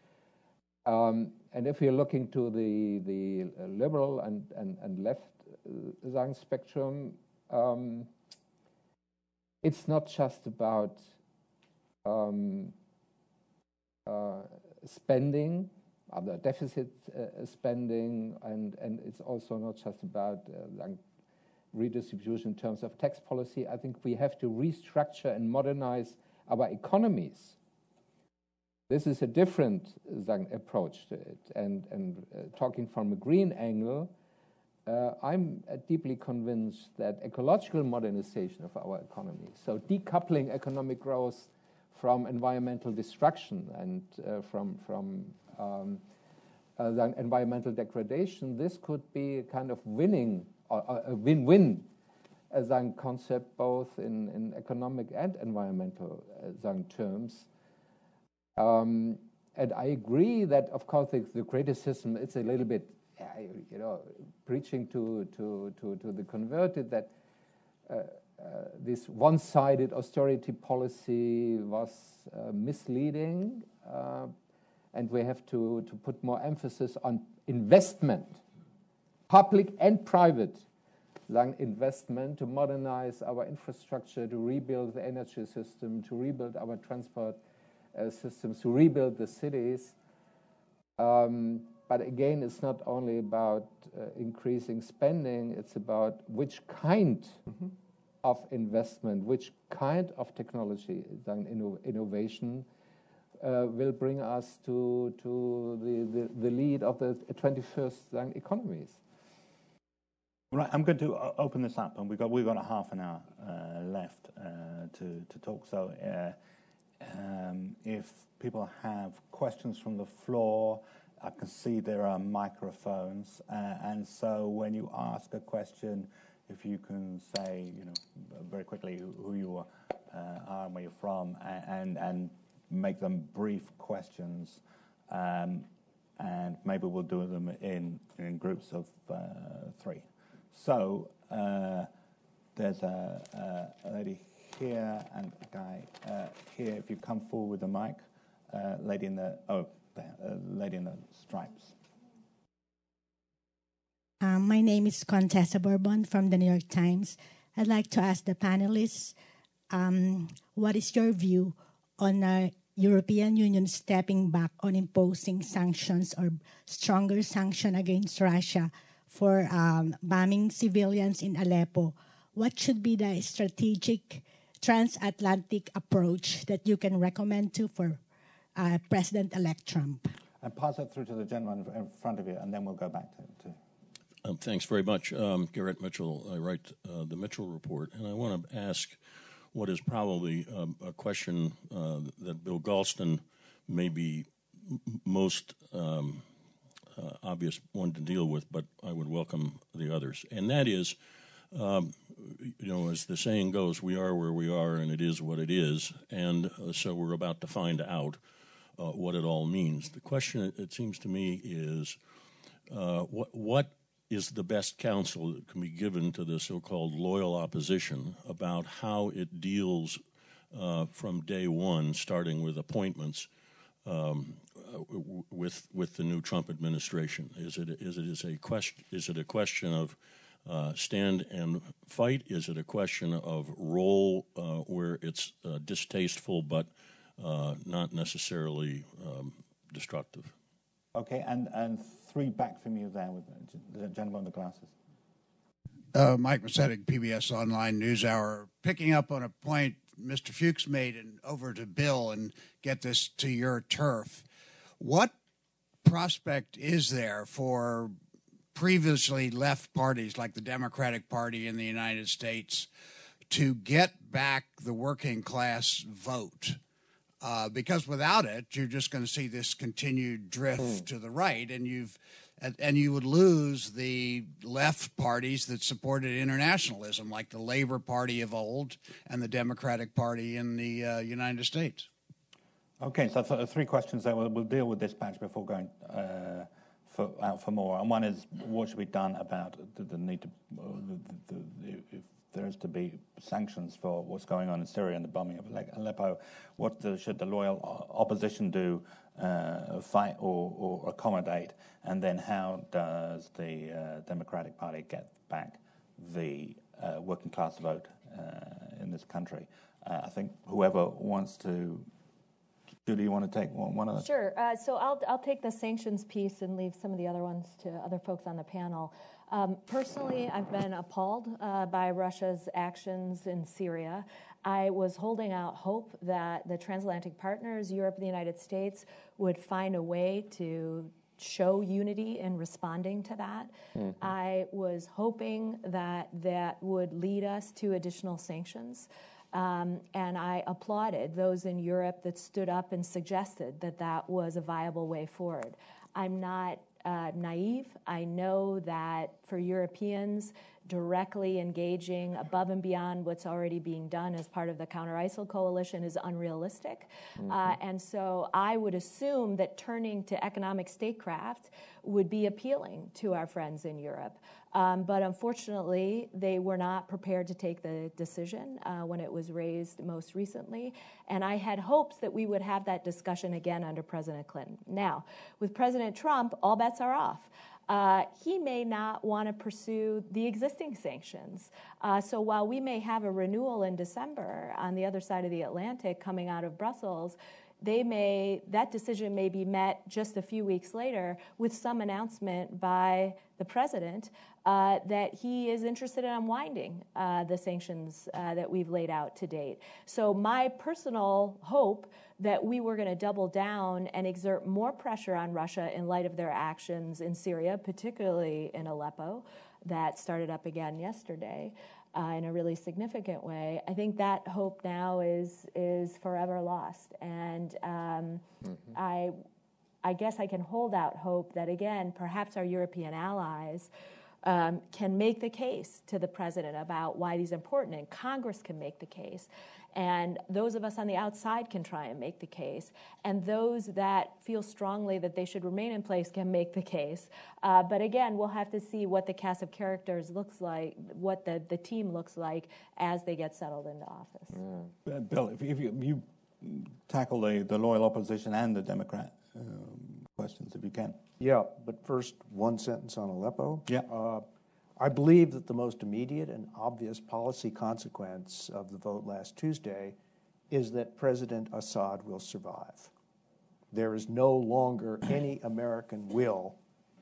Um, and if you're looking to the, the liberal and, and, and left uh, spectrum, um, it's not just about um, uh, spending, other deficit uh, spending, and, and it's also not just about uh, redistribution in terms of tax policy. I think we have to restructure and modernize our economies. This is a different uh, approach to it. And, and uh, talking from a green angle, uh, I'm uh, deeply convinced that ecological modernization of our economy, so decoupling economic growth from environmental destruction and uh, from, from um, uh, the environmental degradation, this could be a kind of winning a win-win as a concept, both in, in economic and environmental uh, terms. Um, and I agree that, of course, the, the criticism, it's a little bit, you know, preaching to, to, to, to the converted that uh, uh, this one-sided austerity policy was uh, misleading, uh, and we have to, to put more emphasis on investment, public and private investment to modernize our infrastructure, to rebuild the energy system, to rebuild our transport uh, systems, to rebuild the cities. Um, but again, it's not only about uh, increasing spending, it's about which kind mm-hmm. of investment, which kind of technology, inno innovation uh, will bring us to, to the, the, the lead of the twenty-first economies. Right, I'm going to open this up, and we've got we've got a half an hour uh, left uh, to to talk. So, uh, um, if people have questions from the floor, I can see there are microphones, uh, and so when you ask a question, if you can say, you know, very quickly who, who you are, uh, are and where you're from, and and make them brief questions, um, and maybe we'll do them in in groups of uh, three. So uh, there's a, a lady here and a guy uh, here. If you come forward with the mic, uh, lady in the oh, there, uh, lady in the stripes. Um, my name is Contessa Bourbon from the New York Times. I'd like to ask the panelists, um, what is your view on the European Union stepping back on imposing sanctions or stronger sanction against Russia for um, bombing civilians in Aleppo? What should be the strategic transatlantic approach that you can recommend to for uh, President-elect Trump? And pass it through to the gentleman in front of you, and then we'll go back to... to um, thanks very much. Um, Garrett Mitchell. I write uh, the Mitchell Report, and I want to ask what is probably um, a question uh, that Bill Galston may be m- most um, uh, obvious one to deal with, but I would welcome the others. And that is, um, you know, as the saying goes, we are where we are, and it is what it is. And uh, so we're about to find out uh, what it all means. The question, it seems to me, is uh, what what is the best counsel that can be given to the so-called loyal opposition about how it deals uh, from day one, starting with appointments, um, w- with with the new Trump administration? Is it is it is a question? Is it a question of uh, stand and fight? Is it a question of role uh, where it's uh, distasteful but uh, not necessarily um, destructive? Okay, and, and three back from you there with the gentleman with the glasses. Uh, Mike Massetic, P B S Online NewsHour. Picking up on a point Mister Fuchs made and over to Bill and get this to your turf. What prospect is there for previously left parties like the Democratic Party in the United States to get back the working class vote? Uh, because without it, you're just going to see this continued drift mm. to the right, and you've and, and you would lose the left parties that supported internationalism, like the Labor Party of old and the Democratic Party in the uh, United States. Okay, so th- three questions there. We'll, we'll deal with this batch before going uh, for, out for more. And one is, what should be done about the, the need to, uh, the, the, the, if there is to be sanctions for what's going on in Syria and the bombing of Aleppo? What the, should the loyal opposition do, uh, fight or, or accommodate? And then how does the uh, Democratic Party get back the uh, working class vote uh, in this country? Uh, I think whoever wants to. Judy, you want to take one, one of the... Sure. Uh, so I'll I'll take the sanctions piece and leave some of the other ones to other folks on the panel. Um, personally, I've been appalled uh, by Russia's actions in Syria. I was holding out hope that the transatlantic partners, Europe and the United States, would find a way to show unity in responding to that. Mm-hmm. I was hoping that that would lead us to additional sanctions. Um, and I applauded those in Europe that stood up and suggested that that was a viable way forward. I'm not uh, naive. I know that for Europeans, directly engaging above and beyond what's already being done as part of the counter-ISIL coalition is unrealistic. Mm-hmm. Uh, and so I would assume that turning to economic statecraft would be appealing to our friends in Europe. Um, but unfortunately, they were not prepared to take the decision uh, when it was raised most recently. And I had hopes that we would have that discussion again under President Clinton. Now, with President Trump, all bets are off. Uh, he may not want to pursue the existing sanctions. Uh, so while we may have a renewal in December on the other side of the Atlantic coming out of Brussels, they may that decision may be met just a few weeks later with some announcement by the president uh, that he is interested in unwinding uh, the sanctions uh, that we've laid out to date. So my personal hope that we were going to double down and exert more pressure on Russia in light of their actions in Syria, particularly in Aleppo, that started up again yesterday uh, in a really significant way. I think that hope now is is forever lost, and um, mm-hmm. I, I guess I can hold out hope that again, perhaps our European allies um, can make the case to the president about why these are important, and Congress can make the case. And those of us on the outside can try and make the case. And those that feel strongly that they should remain in place can make the case. Uh, but again, we'll have to see what the cast of characters looks like, what the, the team looks like as they get settled into office. Yeah. Bill, if, if you, you tackle the, the loyal opposition and the Democrat um, questions, if you can. Yeah, but first, one sentence on Aleppo. Yeah. Uh, I believe that the most immediate and obvious policy consequence of the vote last Tuesday is that President Assad will survive. There is no longer any American will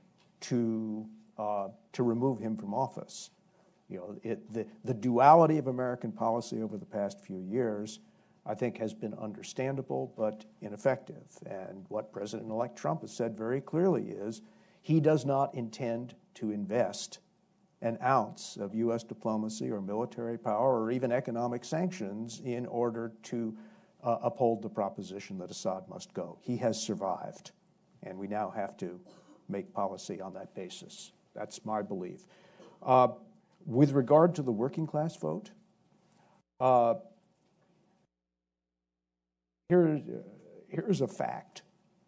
to uh, to remove him from office. You know, it, the the duality of American policy over the past few years, I think, has been understandable but ineffective. And what President-elect Trump has said very clearly is he does not intend to invest an ounce of U S diplomacy or military power or even economic sanctions in order to uh, uphold the proposition that Assad must go. He has survived, and we now have to make policy on that basis. That's my belief. Uh, with regard to the working class vote, uh, here, here's a fact.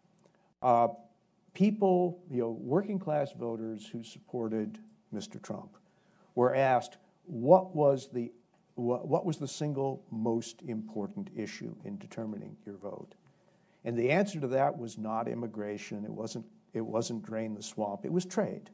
Uh, people, you know, working class voters who supported Mister Trump were asked what was the what, what was the single most important issue in determining your vote, and the answer to that was not immigration. It wasn't. It wasn't drain the swamp. It was trade.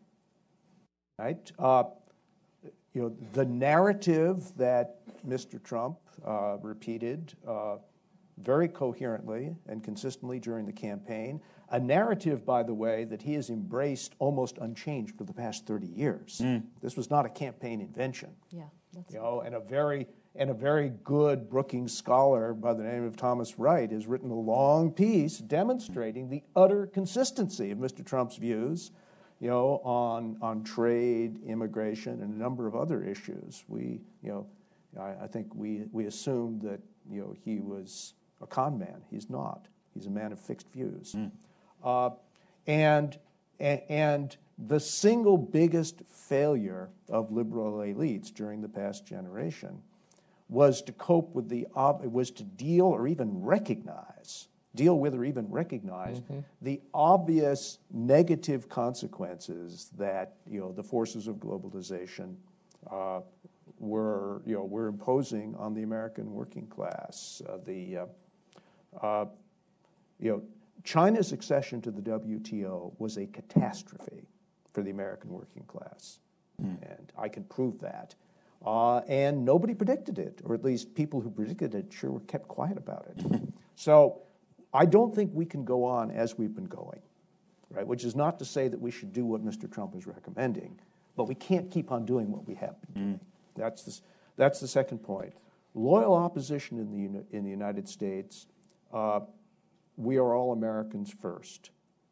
Right. Uh, you know, the narrative that Mister Trump uh, repeated uh, very coherently and consistently during the campaign. A narrative, by the way, that he has embraced almost unchanged for the past thirty years. Mm. This was not a campaign invention. Yeah, that's you know, and a very and a very good Brookings scholar by the name of Thomas Wright has written a long piece demonstrating the utter consistency of Mister Trump's views, you know, on on trade, immigration, and a number of other issues. We, you know, I, I think we we assumed that you know he was a con man. He's not. He's a man of fixed views. Mm. Uh, and, and and the single biggest failure of liberal elites during the past generation was to cope with the ob- was to deal or even recognize deal with or even recognize mm-hmm. the obvious negative consequences that you know the forces of globalization uh, were you know were imposing on the American working class. Uh, the uh, uh, you know. China's accession to the W T O was a catastrophe for the American working class, mm. and I can prove that. Uh, and nobody predicted it, or at least people who predicted it sure kept quiet about it. So I don't think we can go on as we've been going, right? Which is not to say that we should do what Mister Trump is recommending, but we can't keep on doing what we have been doing. Mm. That's the, that's the second point. Loyal opposition in the in the United States. Uh, We are all Americans first.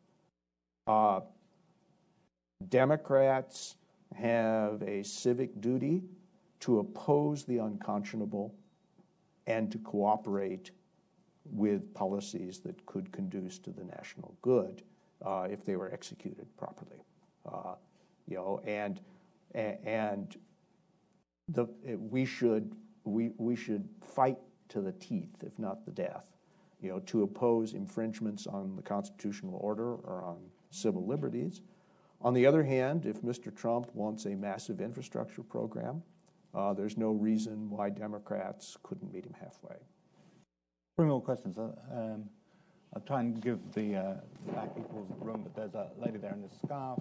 Uh, Democrats have a civic duty to oppose the unconscionable and to cooperate with policies that could conduce to the national good uh, if they were executed properly. Uh, you know, and and the we should we we should fight to the teeth, if not the death, you know, to oppose infringements on the constitutional order or on civil liberties. On the other hand, if Mister Trump wants a massive infrastructure program, uh, there's no reason why Democrats couldn't meet him halfway. Three more questions. Um, I'll try and give the uh, back equals room, but there's a lady there in the scarf,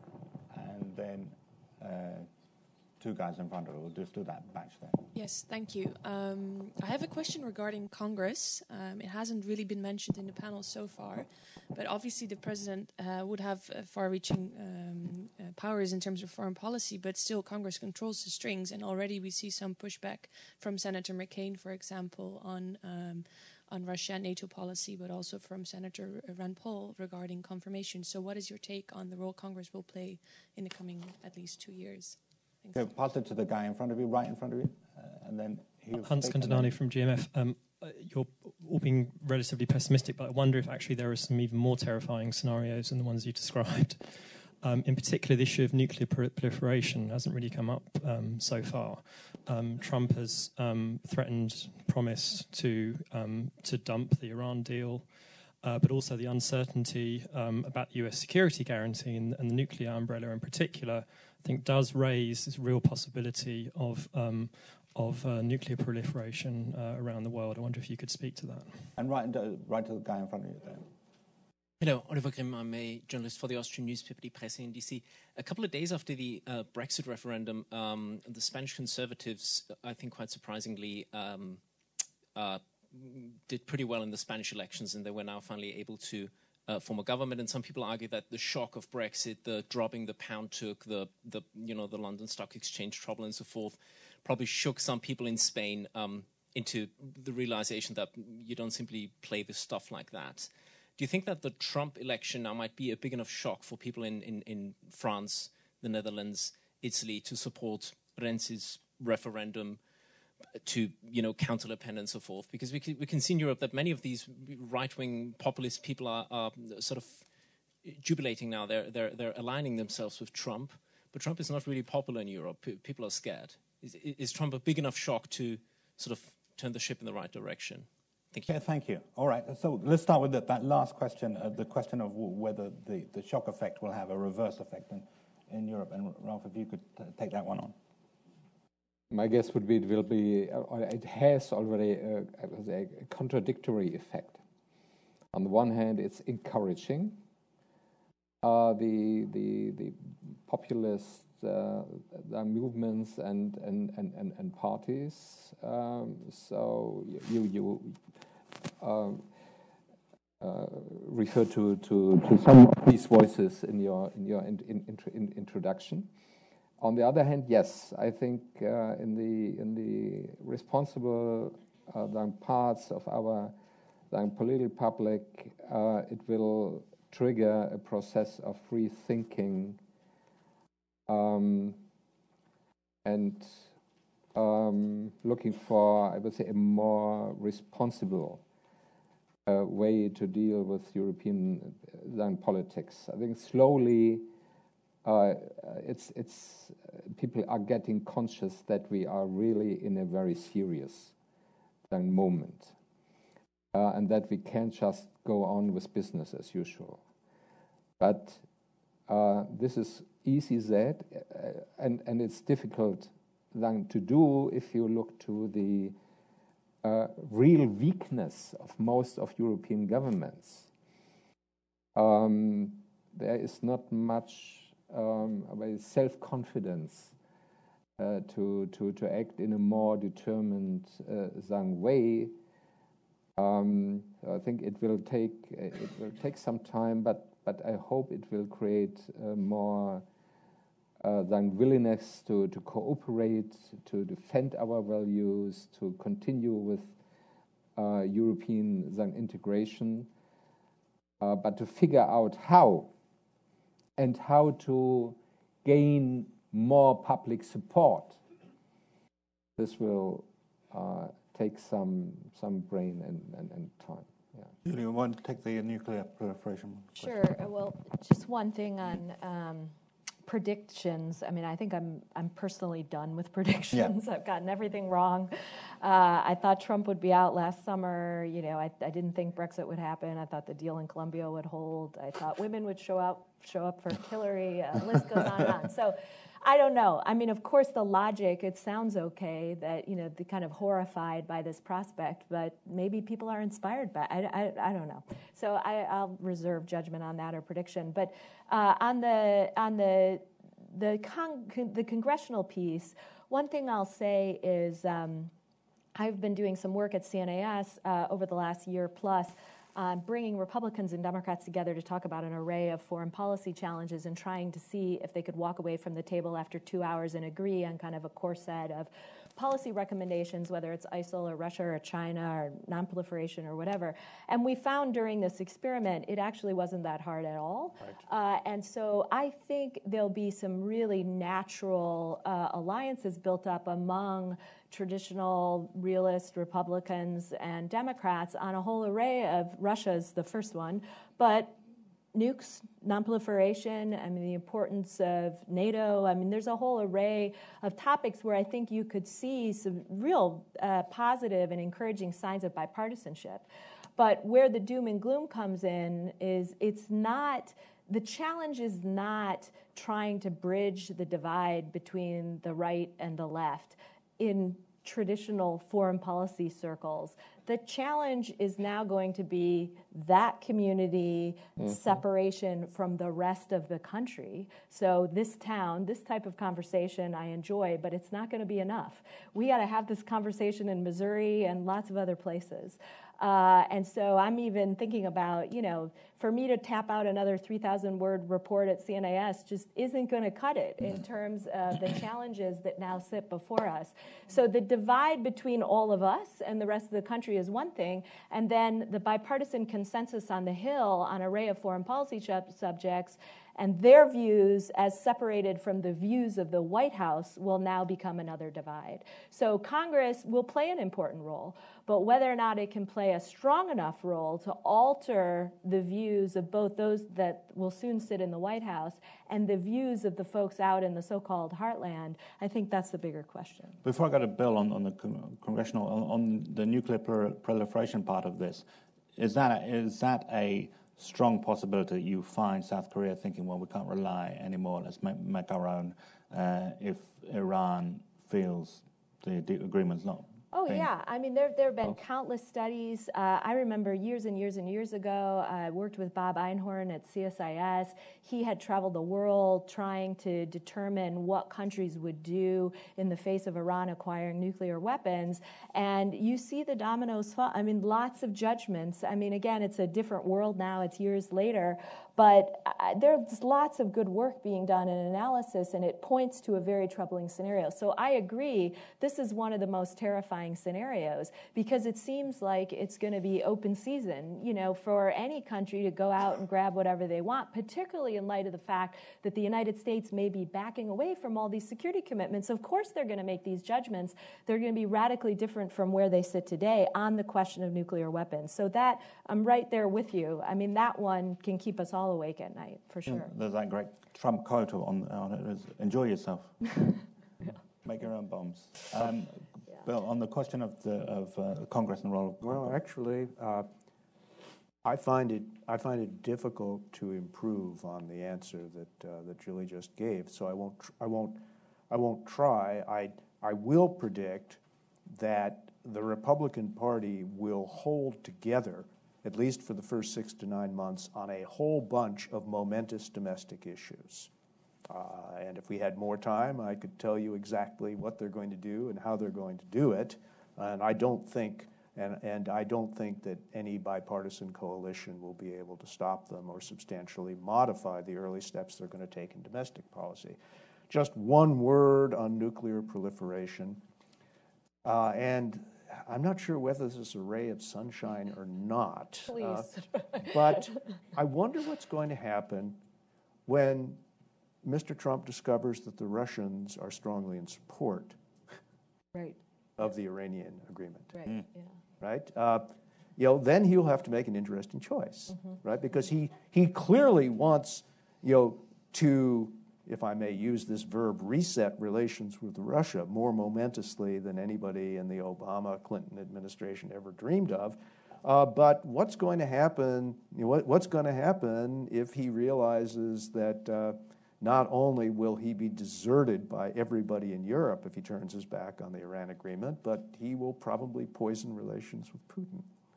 and then uh, two guys in front of her. We'll just do that batch there. Yes, thank you. Um, I have a question regarding Congress. Um, it hasn't really been mentioned in the panel so far, but obviously the president uh, would have uh, far-reaching um, uh, powers in terms of foreign policy, but still Congress controls the strings, and already we see some pushback from Senator McCain, for example, on um, on Russia and NATO policy, but also from Senator Rand Paul regarding confirmation. So what is your take on the role Congress will play in the coming at least two years? Okay, pass it to the guy in front of you, right in front of you, uh, and then he'll Hans Kantanani from G M F. Um, uh, you're all being relatively pessimistic, but I wonder if actually there are some even more terrifying scenarios than the ones you described. Um, in particular, the issue of nuclear proliferation hasn't really come up um, so far. Um, Trump has um, threatened, promised to um, to dump the Iran deal, uh, but also the uncertainty um, about the U S security guarantee and, and the nuclear umbrella in particular, I think does raise this real possibility of um, of uh, nuclear proliferation uh, around the world. I wonder if you could speak to that. And right, right to the guy in front of you there. Hello, Oliver Grimm. I'm a journalist for the Austrian newspaper Die Presse in D C. A couple of days after the uh, Brexit referendum, um, the Spanish Conservatives, I think quite surprisingly, um, uh, did pretty well in the Spanish elections, and they were now finally able to uh, form a government. And some people argue that the shock of Brexit, the dropping the pound took, the the you know the London Stock Exchange trouble and so forth, probably shook some people in Spain um, into the realization that you don't simply play this stuff like that. Do you think that the Trump election now might be a big enough shock for people in, in, in France, the Netherlands, Italy to support Renzi's referendum to you know counter Le Pen and so forth, because we can, we can see in Europe that many of these right-wing populist people are, are sort of jubilating now. They're they're they're aligning themselves with Trump, but Trump is not really popular in Europe. P- people are scared. Is, is Trump a big enough shock to sort of turn the ship in the right direction? Thank you. Yeah, thank you. All right, so let's start with that, that last question, uh, the question of w- whether the, the shock effect will have a reverse effect in, in Europe. And Ralph, if you could t- take that one on. My guess would be it will be, or it has already a, a contradictory effect. On the one hand, it's encouraging uh, the the the populist uh, the movements and and and and, and parties. Um, so you you uh, uh, refer to, to to some of these voices in your in your in, in, in introduction. On the other hand, yes, I think uh, in the in the responsible uh, parts of our political public, uh, it will trigger a process of free thinking um, and um, looking for, I would say, a more responsible uh, way to deal with European uh, politics. I think slowly. Uh, it's it's uh, people are getting conscious that we are really in a very serious moment, uh, and that we can't just go on with business as usual. But uh, this is easy said, uh, and and it's difficult then to do if you look to the uh, real weakness of most of European governments. Um, there is not much. Um, self-confidence uh, to, to, to act in a more determined uh, way. Um, I think it will take it will take some time, but but I hope it will create uh, more uh, than willingness to, to cooperate, to defend our values, to continue with uh, European than integration, uh, but to figure out how. And how to gain more public support. This will uh, take some some brain and, and, and time. Yeah. Julia, you want to take the nuclear proliferation question? Sure. Well, just one thing on um, predictions. I mean, I think I'm I'm personally done with predictions. Yeah. I've gotten everything wrong. Uh, I thought Trump would be out last summer. You know, I, I didn't think Brexit would happen. I thought the deal in Colombia would hold. I thought women would show up show up for Hillary. Uh, list goes on and on. So, I don't know. I mean, of course, the logic. It sounds okay that you know they're kind of horrified by this prospect, but maybe people are inspired by. I I, I don't know. So I, I'll reserve judgment on that or prediction. But uh, on the on the the con- the congressional piece, one thing I'll say is. Um, I've been doing some work at C N A S uh, over the last year plus on uh, bringing Republicans and Democrats together to talk about an array of foreign policy challenges and trying to see if they could walk away from the table after two hours and agree on kind of a core set of policy recommendations, whether it's I S I L or Russia or China or nonproliferation or whatever. And we found during this experiment it actually wasn't that hard at all. Right. Uh, and so I think there'll be some really natural uh, alliances built up among traditional realist Republicans and Democrats on a whole array of Russia's the first one, but nukes, nonproliferation, I mean, the importance of NATO. I mean, there's a whole array of topics where I think you could see some real uh, positive and encouraging signs of bipartisanship. But where the doom and gloom comes in is it's not, the challenge is not trying to bridge the divide between the right and the left in traditional foreign policy circles. The challenge is now going to be that community mm-hmm. separation from the rest of the country. So this town, this type of conversation I enjoy, but it's not going to be enough. We got to have this conversation in Missouri and lots of other places. Uh, and so I'm even thinking about, you know, for me to tap out another three thousand word report at C N A S just isn't going to cut it in terms of the challenges that now sit before us. So the divide between all of us and the rest of the country is one thing, and then the bipartisan consensus on the Hill on an array of foreign policy subjects And their views, as separated from the views of the White House, will now become another divide. So Congress will play an important role, but whether or not it can play a strong enough role to alter the views of both those that will soon sit in the White House and the views of the folks out in the so-called heartland, I think that's the bigger question. Before I go to Bill on, on the con- congressional, on, on the nuclear prol- proliferation part of this, is that a, is that a strong possibility that you find South Korea thinking, well, we can't rely anymore, let's make, make our own, uh, if Iran feels the, the agreement's not? Oh, being... yeah. I mean, there, there have been countless studies. Uh, I remember years and years and years ago, I worked with Bob Einhorn at C S I S. He had traveled the world trying to determine what countries would do in the face of Iran acquiring nuclear weapons. And you see the dominoes fall. I mean, lots of judgments. I mean, again, it's a different world now. It's years later. But uh, there's lots of good work being done in analysis, and it points to a very troubling scenario. So I agree, this is one of the most terrifying scenarios, because it seems like it's going to be open season, you know, for any country to go out and grab whatever they want, particularly in light of the fact that the United States may be backing away from all these security commitments. Of course they're going to make these judgments. They're going to be radically different from where they sit today on the question of nuclear weapons. So that, I'm right there with you. I mean, that one can keep us all awake at night, for sure. Yeah, there's that great Trump quote on, on it, is, enjoy yourself. Yeah. Make your own bombs. Um, yeah. Bill, on the question of the of uh, Congress and the role of Well, actually, uh, I find it I find it difficult to improve on the answer that uh, that Julie just gave. So I won't tr- I won't I won't try. I I will predict that the Republican Party will hold together, at least for the first six to nine months, on a whole bunch of momentous domestic issues. Uh, and if we had more time, I could tell you exactly what they're going to do and how they're going to do it. And I don't think, and, and I don't think that any bipartisan coalition will be able to stop them or substantially modify the early steps they're going to take in domestic policy. Just one word on nuclear proliferation. Uh, and I'm not sure whether this is a ray of sunshine or not. Please. Uh, but I wonder what's going to happen when Mister Trump discovers that the Russians are strongly in support right. of the Iranian agreement. Right, mm. yeah. Right? Uh, you know, then he'll have to make an interesting choice, mm-hmm. right? Because he, he clearly wants, you know, to, if I may use this verb, reset relations with Russia more momentously than anybody in the Obama-Clinton administration ever dreamed of. Uh, but what's going to happen? You know, what, what's going to happen if he realizes that uh, not only will he be deserted by everybody in Europe if he turns his back on the Iran agreement, but he will probably poison relations with Putin.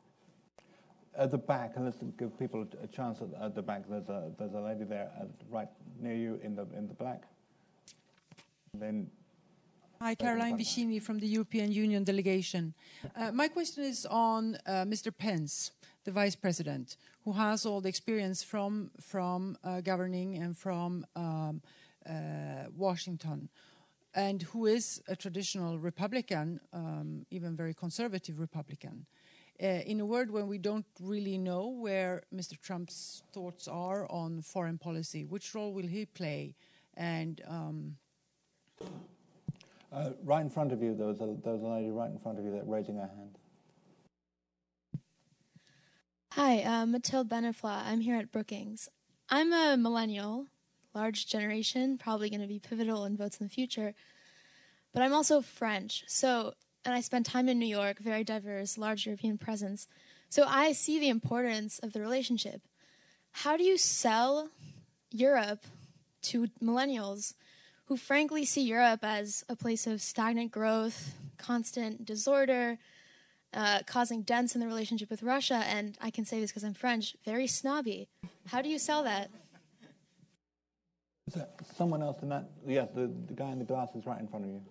At the back, and let's give people a chance at, at the back. There's a there's a lady there, uh, right near you in the in the black. And then. Hi, Caroline Vicini from the European Union delegation. Uh, my question is on uh, Mister Pence, the Vice President, who has all the experience from from uh, governing and from um, uh, Washington, and who is a traditional Republican, um, even very conservative Republican. Uh, in a world when we don't really know where Mister Trump's thoughts are on foreign policy, which role will he play? And um, uh, right in front of you, there was, a, there was a lady right in front of you that raising her hand. Hi, uh, Mathilde Benefla. I'm here at Brookings. I'm a millennial, large generation, probably going to be pivotal in votes in the future. But I'm also French, so and I spent time in New York, very diverse, large European presence. So I see the importance of the relationship. How do you sell Europe to millennials who frankly see Europe as a place of stagnant growth, constant disorder, uh, causing dents in the relationship with Russia, and I can say this because I'm French, very snobby? How do you sell that? Is there someone else in that? Yes, the, the guy in the glasses right in front of you.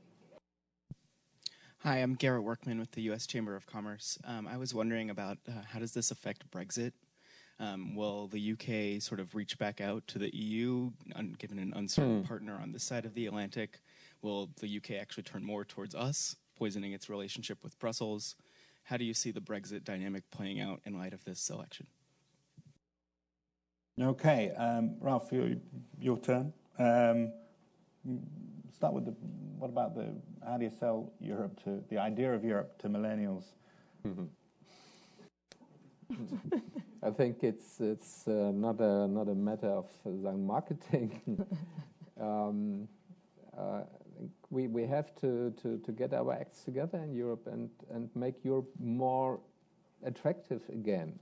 Hi, I'm Garrett Workman with the U S Chamber of Commerce. Um, I was wondering about uh, how does this affect Brexit? Um, will the U K sort of reach back out to the E U, un- given an uncertain hmm. partner on this side of the Atlantic? Will the U K actually turn more towards us, poisoning its relationship with Brussels? How do you see the Brexit dynamic playing out in light of this election? Okay, um, Ralph, your, your turn. Um, start with the. What about the? How do you sell Europe to the idea of Europe to millennials? Mm-hmm. I think it's it's uh, not a not a matter of uh, marketing. um, uh, we we have to, to, to get our acts together in Europe and, and make Europe more attractive again.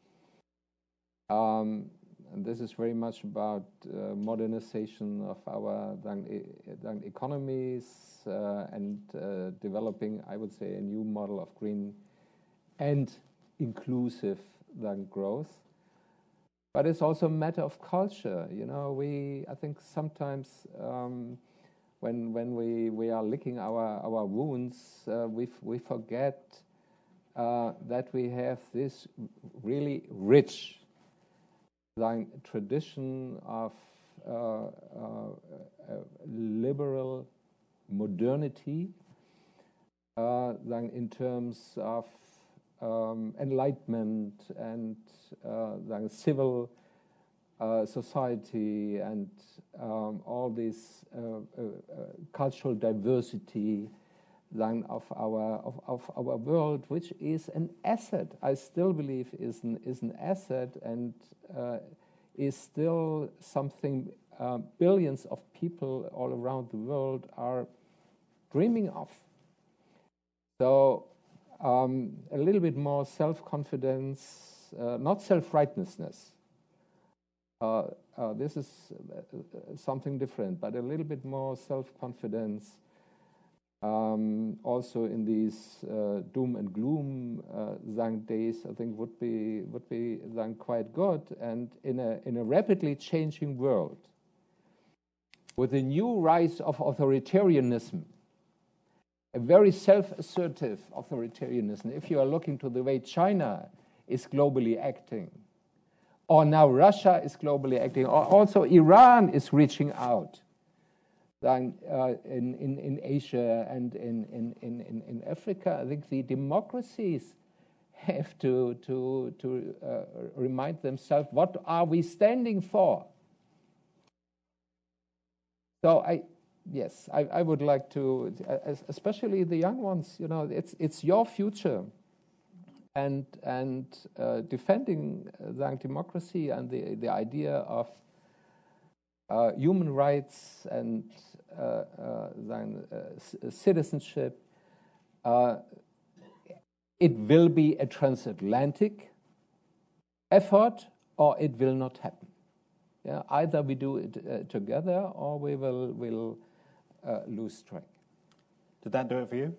Um, and this is very much about uh, modernization of our then, then economies uh, and uh, developing, I would say, a new model of green and inclusive then growth. But it's also a matter of culture. You know, we I think sometimes um, when when we, we are licking our our wounds, uh, we we forget uh, that we have this really rich then, tradition of uh, uh, uh, liberal modernity, uh, then in terms of Um, enlightenment and uh, the civil uh, society and um, all this uh, uh, uh, cultural diversity then of our of, of our world, which is an asset. I still believe is an is an asset and uh, is still something uh, billions of people all around the world are dreaming of. So. Um, a little bit more self-confidence, uh, not self-righteousness. Uh, uh, this is uh, something different, but a little bit more self-confidence. Um, also, in these uh, doom and gloom uh, days, I think would be would be then quite good. And in a in a rapidly changing world, with a new rise of authoritarianism. A very self-assertive authoritarianism. If you are looking to the way China is globally acting, or now Russia is globally acting, or also Iran is reaching out then, uh, in, in, in Asia and in, in, in, in Africa, I think the democracies have to, to, to uh, remind themselves, what are we standing for? So I... Yes, I, I would like to, especially the young ones. You know, it's it's your future, and and uh, defending the democracy and the the idea of uh, human rights and uh, uh, then uh, citizenship. Uh, it will be a transatlantic effort, or it will not happen. Yeah, either we do it uh, together, or we will will. Uh, lose track. Did that do it for you?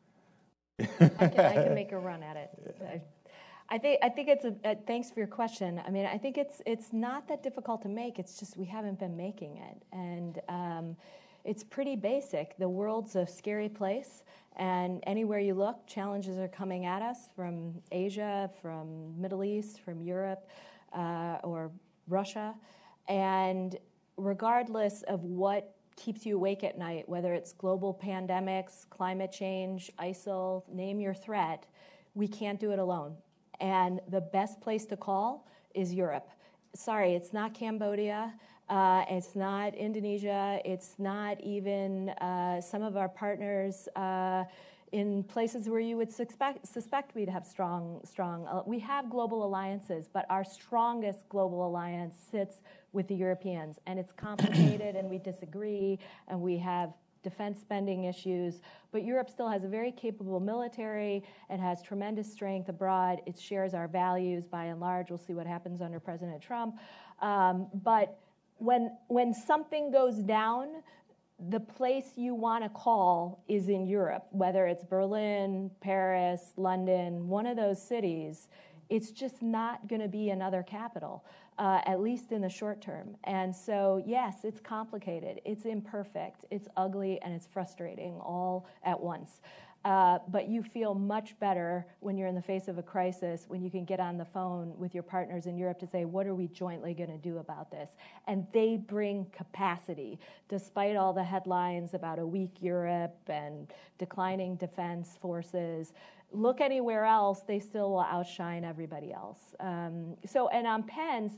I, can, I can make a run at it. I, I think I think it's a. Uh, thanks for your question. I mean, I think it's it's not that difficult to make. It's just we haven't been making it, and um, it's pretty basic. The world's a scary place, and anywhere you look, challenges are coming at us from Asia, from Middle East, from Europe, uh, or Russia, and regardless of what keeps you awake at night, whether it's global pandemics, climate change, ISIL, name your threat, we can't do it alone. And the best place to call is Europe. Sorry, it's not Cambodia, uh, it's not Indonesia, it's not even uh, some of our partners uh, in places where you would suspect, suspect we'd have strong, strong, uh, we have global alliances, but our strongest global alliance sits with the Europeans, and it's complicated, and we disagree, and we have defense spending issues, but Europe still has a very capable military. It has tremendous strength abroad. It shares our values by and large. We'll see what happens under President Trump. Um, but when when something goes down, the place you want to call is in Europe, whether it's Berlin, Paris, London, one of those cities. It's just not going to be another capital, uh, at least in the short term. And so, yes, it's complicated, it's imperfect, it's ugly, and it's frustrating all at once. Uh, but you feel much better when you're in the face of a crisis, when you can get on the phone with your partners in Europe to say, what are we jointly going to do about this? And they bring capacity, despite all the headlines about a weak Europe and declining defense forces. Look anywhere else, they still will outshine everybody else. Um, so, and on Pence,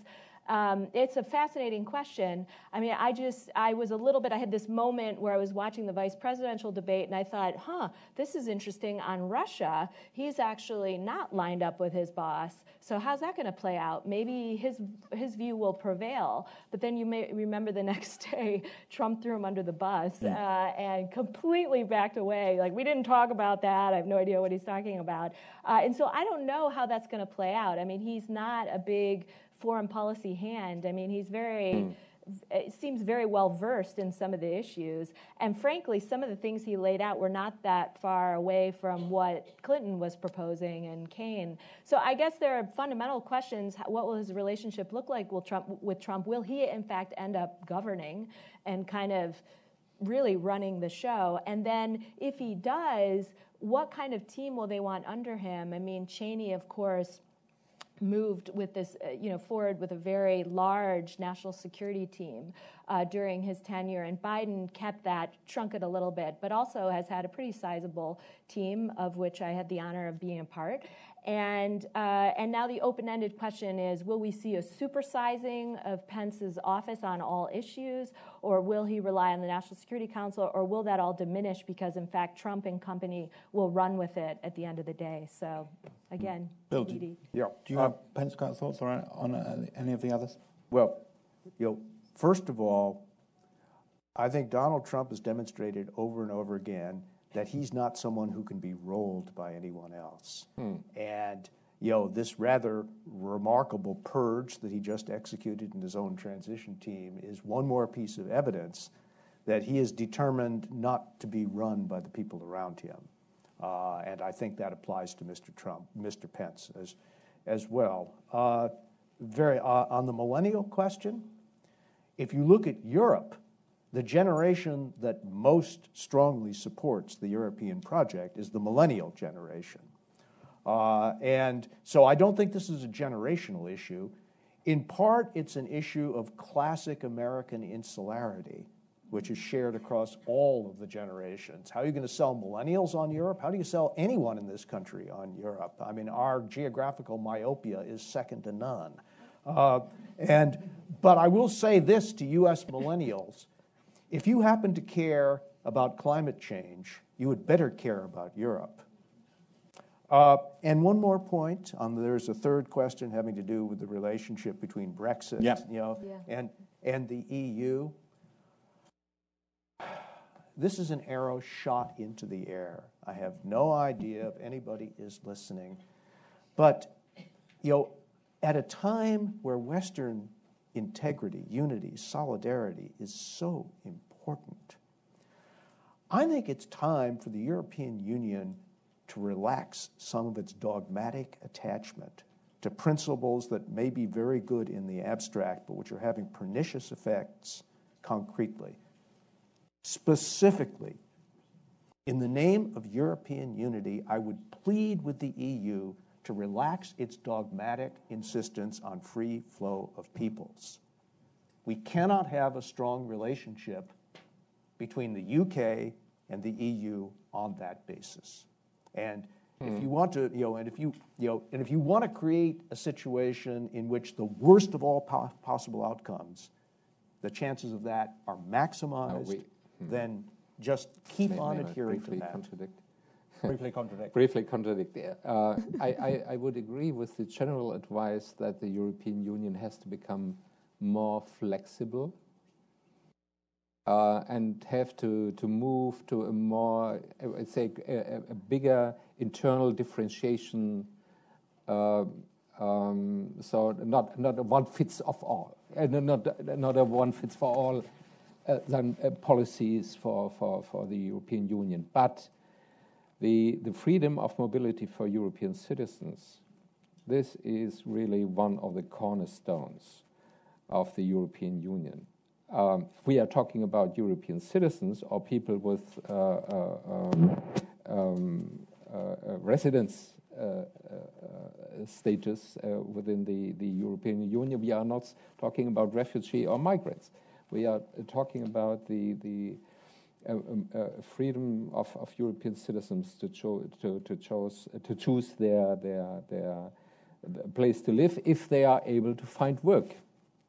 Um, it's a fascinating question. I mean, I just, I was a little bit, I had this moment where I was watching the vice presidential debate and I thought, huh, this is interesting on Russia. He's actually not lined up with his boss. So how's that going to play out? Maybe his his view will prevail. But then you may remember the next day, Trump threw him under the bus uh, and completely backed away. Like, we didn't talk about that. I have no idea what he's talking about. Uh, and so I don't know how that's going to play out. I mean, he's not a big foreign policy hand. I mean, he's very, mm. it seems very well versed in some of the issues. And frankly, some of the things he laid out were not that far away from what Clinton was proposing and Kaine. So I guess there are fundamental questions. What will his relationship look like with Trump? With Trump? Will he, in fact, end up governing and kind of really running the show? And then if he does, what kind of team will they want under him? I mean, Cheney, of course, moved with this, uh, you know, forward with a very large national security team uh, during his tenure, and Biden kept that, shrunk it a little bit, but also has had a pretty sizable team, of which I had the honor of being a part. And uh, and now the open-ended question is, will we see a supersizing of Pence's office on all issues, or will he rely on the National Security Council, or will that all diminish because, in fact, Trump and company will run with it at the end of the day? So, again, Bill, T B D. do, yeah. do you uh, have Pence got thoughts on, on uh, any of the others? Well, you know, first of all, I think Donald Trump has demonstrated over and over again that he's not someone who can be rolled by anyone else. Hmm. And, you know, this rather remarkable purge that he just executed in his own transition team is one more piece of evidence that he is determined not to be run by the people around him. Uh, and I think that applies to Mister Trump, Mister Pence as, as well. Uh, very, uh, on the millennial question, if you look at Europe, the generation that most strongly supports the European project is the millennial generation. Uh, and so I don't think this is a generational issue. In part, it's an issue of classic American insularity, which is shared across all of the generations. How are you going to sell millennials on Europe? How do you sell anyone in this country on Europe? I mean, our geographical myopia is second to none. Uh, and, but I will say this to U S millennials. If you happen to care about climate change, you would better care about Europe. Uh, and one more point, on the, there's a third question having to do with the relationship between Brexit yeah. you know, yeah. and, and the E U. This is an arrow shot into the air. I have no idea if anybody is listening. But, you know, at a time where Western integrity, unity, solidarity is so important, I think it's time for the European Union to relax some of its dogmatic attachment to principles that may be very good in the abstract, but which are having pernicious effects concretely. Specifically, in the name of European unity, I would plead with the E U to relax its dogmatic insistence on free flow of peoples. We cannot have a strong relationship between the U K and the E U on that basis. And hmm. if you want to, you know, and if you, you know, and if you want to create a situation in which the worst of all po- possible outcomes, the chances of that are maximized, we, hmm. then just keep may, on may adhering to that. Contradict. Briefly contradict. Briefly contradict. Uh, I, I, I would agree with the general advice that the European Union has to become more flexible uh, and have to, to move to a more, I'd say, a, a bigger internal differentiation. Uh, um, so not not a one fits of all, uh, not not a one fits for all uh, than uh, policies for, for, for the European Union, but The, the freedom of mobility for European citizens, this is really one of the cornerstones of the European Union. Um, we are talking about European citizens or people with uh, uh, um, um, uh, residence uh, uh, status uh, within the, the European Union. We are not talking about refugee or migrants. We are talking about the, the Uh, um, uh, freedom of, of European citizens to, cho- to, to, chose, uh, to choose their, their, their, their place to live if they are able to find work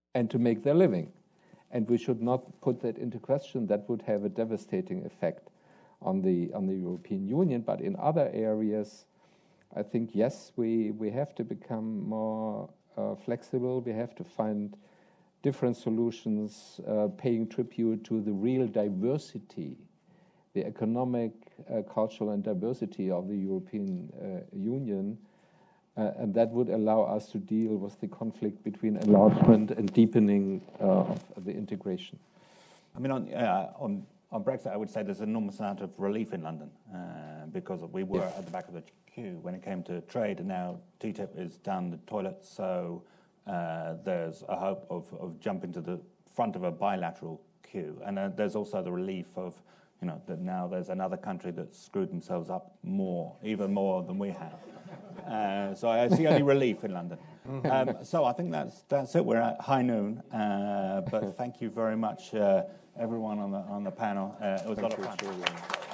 and to make their living. And we should not put that into question. That would have a devastating effect on the on the European Union. But in other areas, I think, yes, we, we have to become more uh, flexible. We have to find different solutions, uh, paying tribute to the real diversity, the economic, uh, cultural, and diversity of the European uh, Union. Uh, and that would allow us to deal with the conflict between enlargement and deepening uh, of the integration. I mean, on, uh, on, on Brexit, I would say there's an enormous amount of relief in London uh, because we were yeah. at the back of the queue when it came to trade, and now T T I P is down the toilet, so uh, there's a hope of, of jumping to the front of a bilateral queue. And uh, there's also the relief of, you know, that now there's another country that's screwed themselves up more, even more than we have. Uh, so I see only relief in London. Um, so I think that's that's it. We're at high noon, uh, but thank you very much, uh, everyone on the on the panel. Uh, it was thank a lot of fun.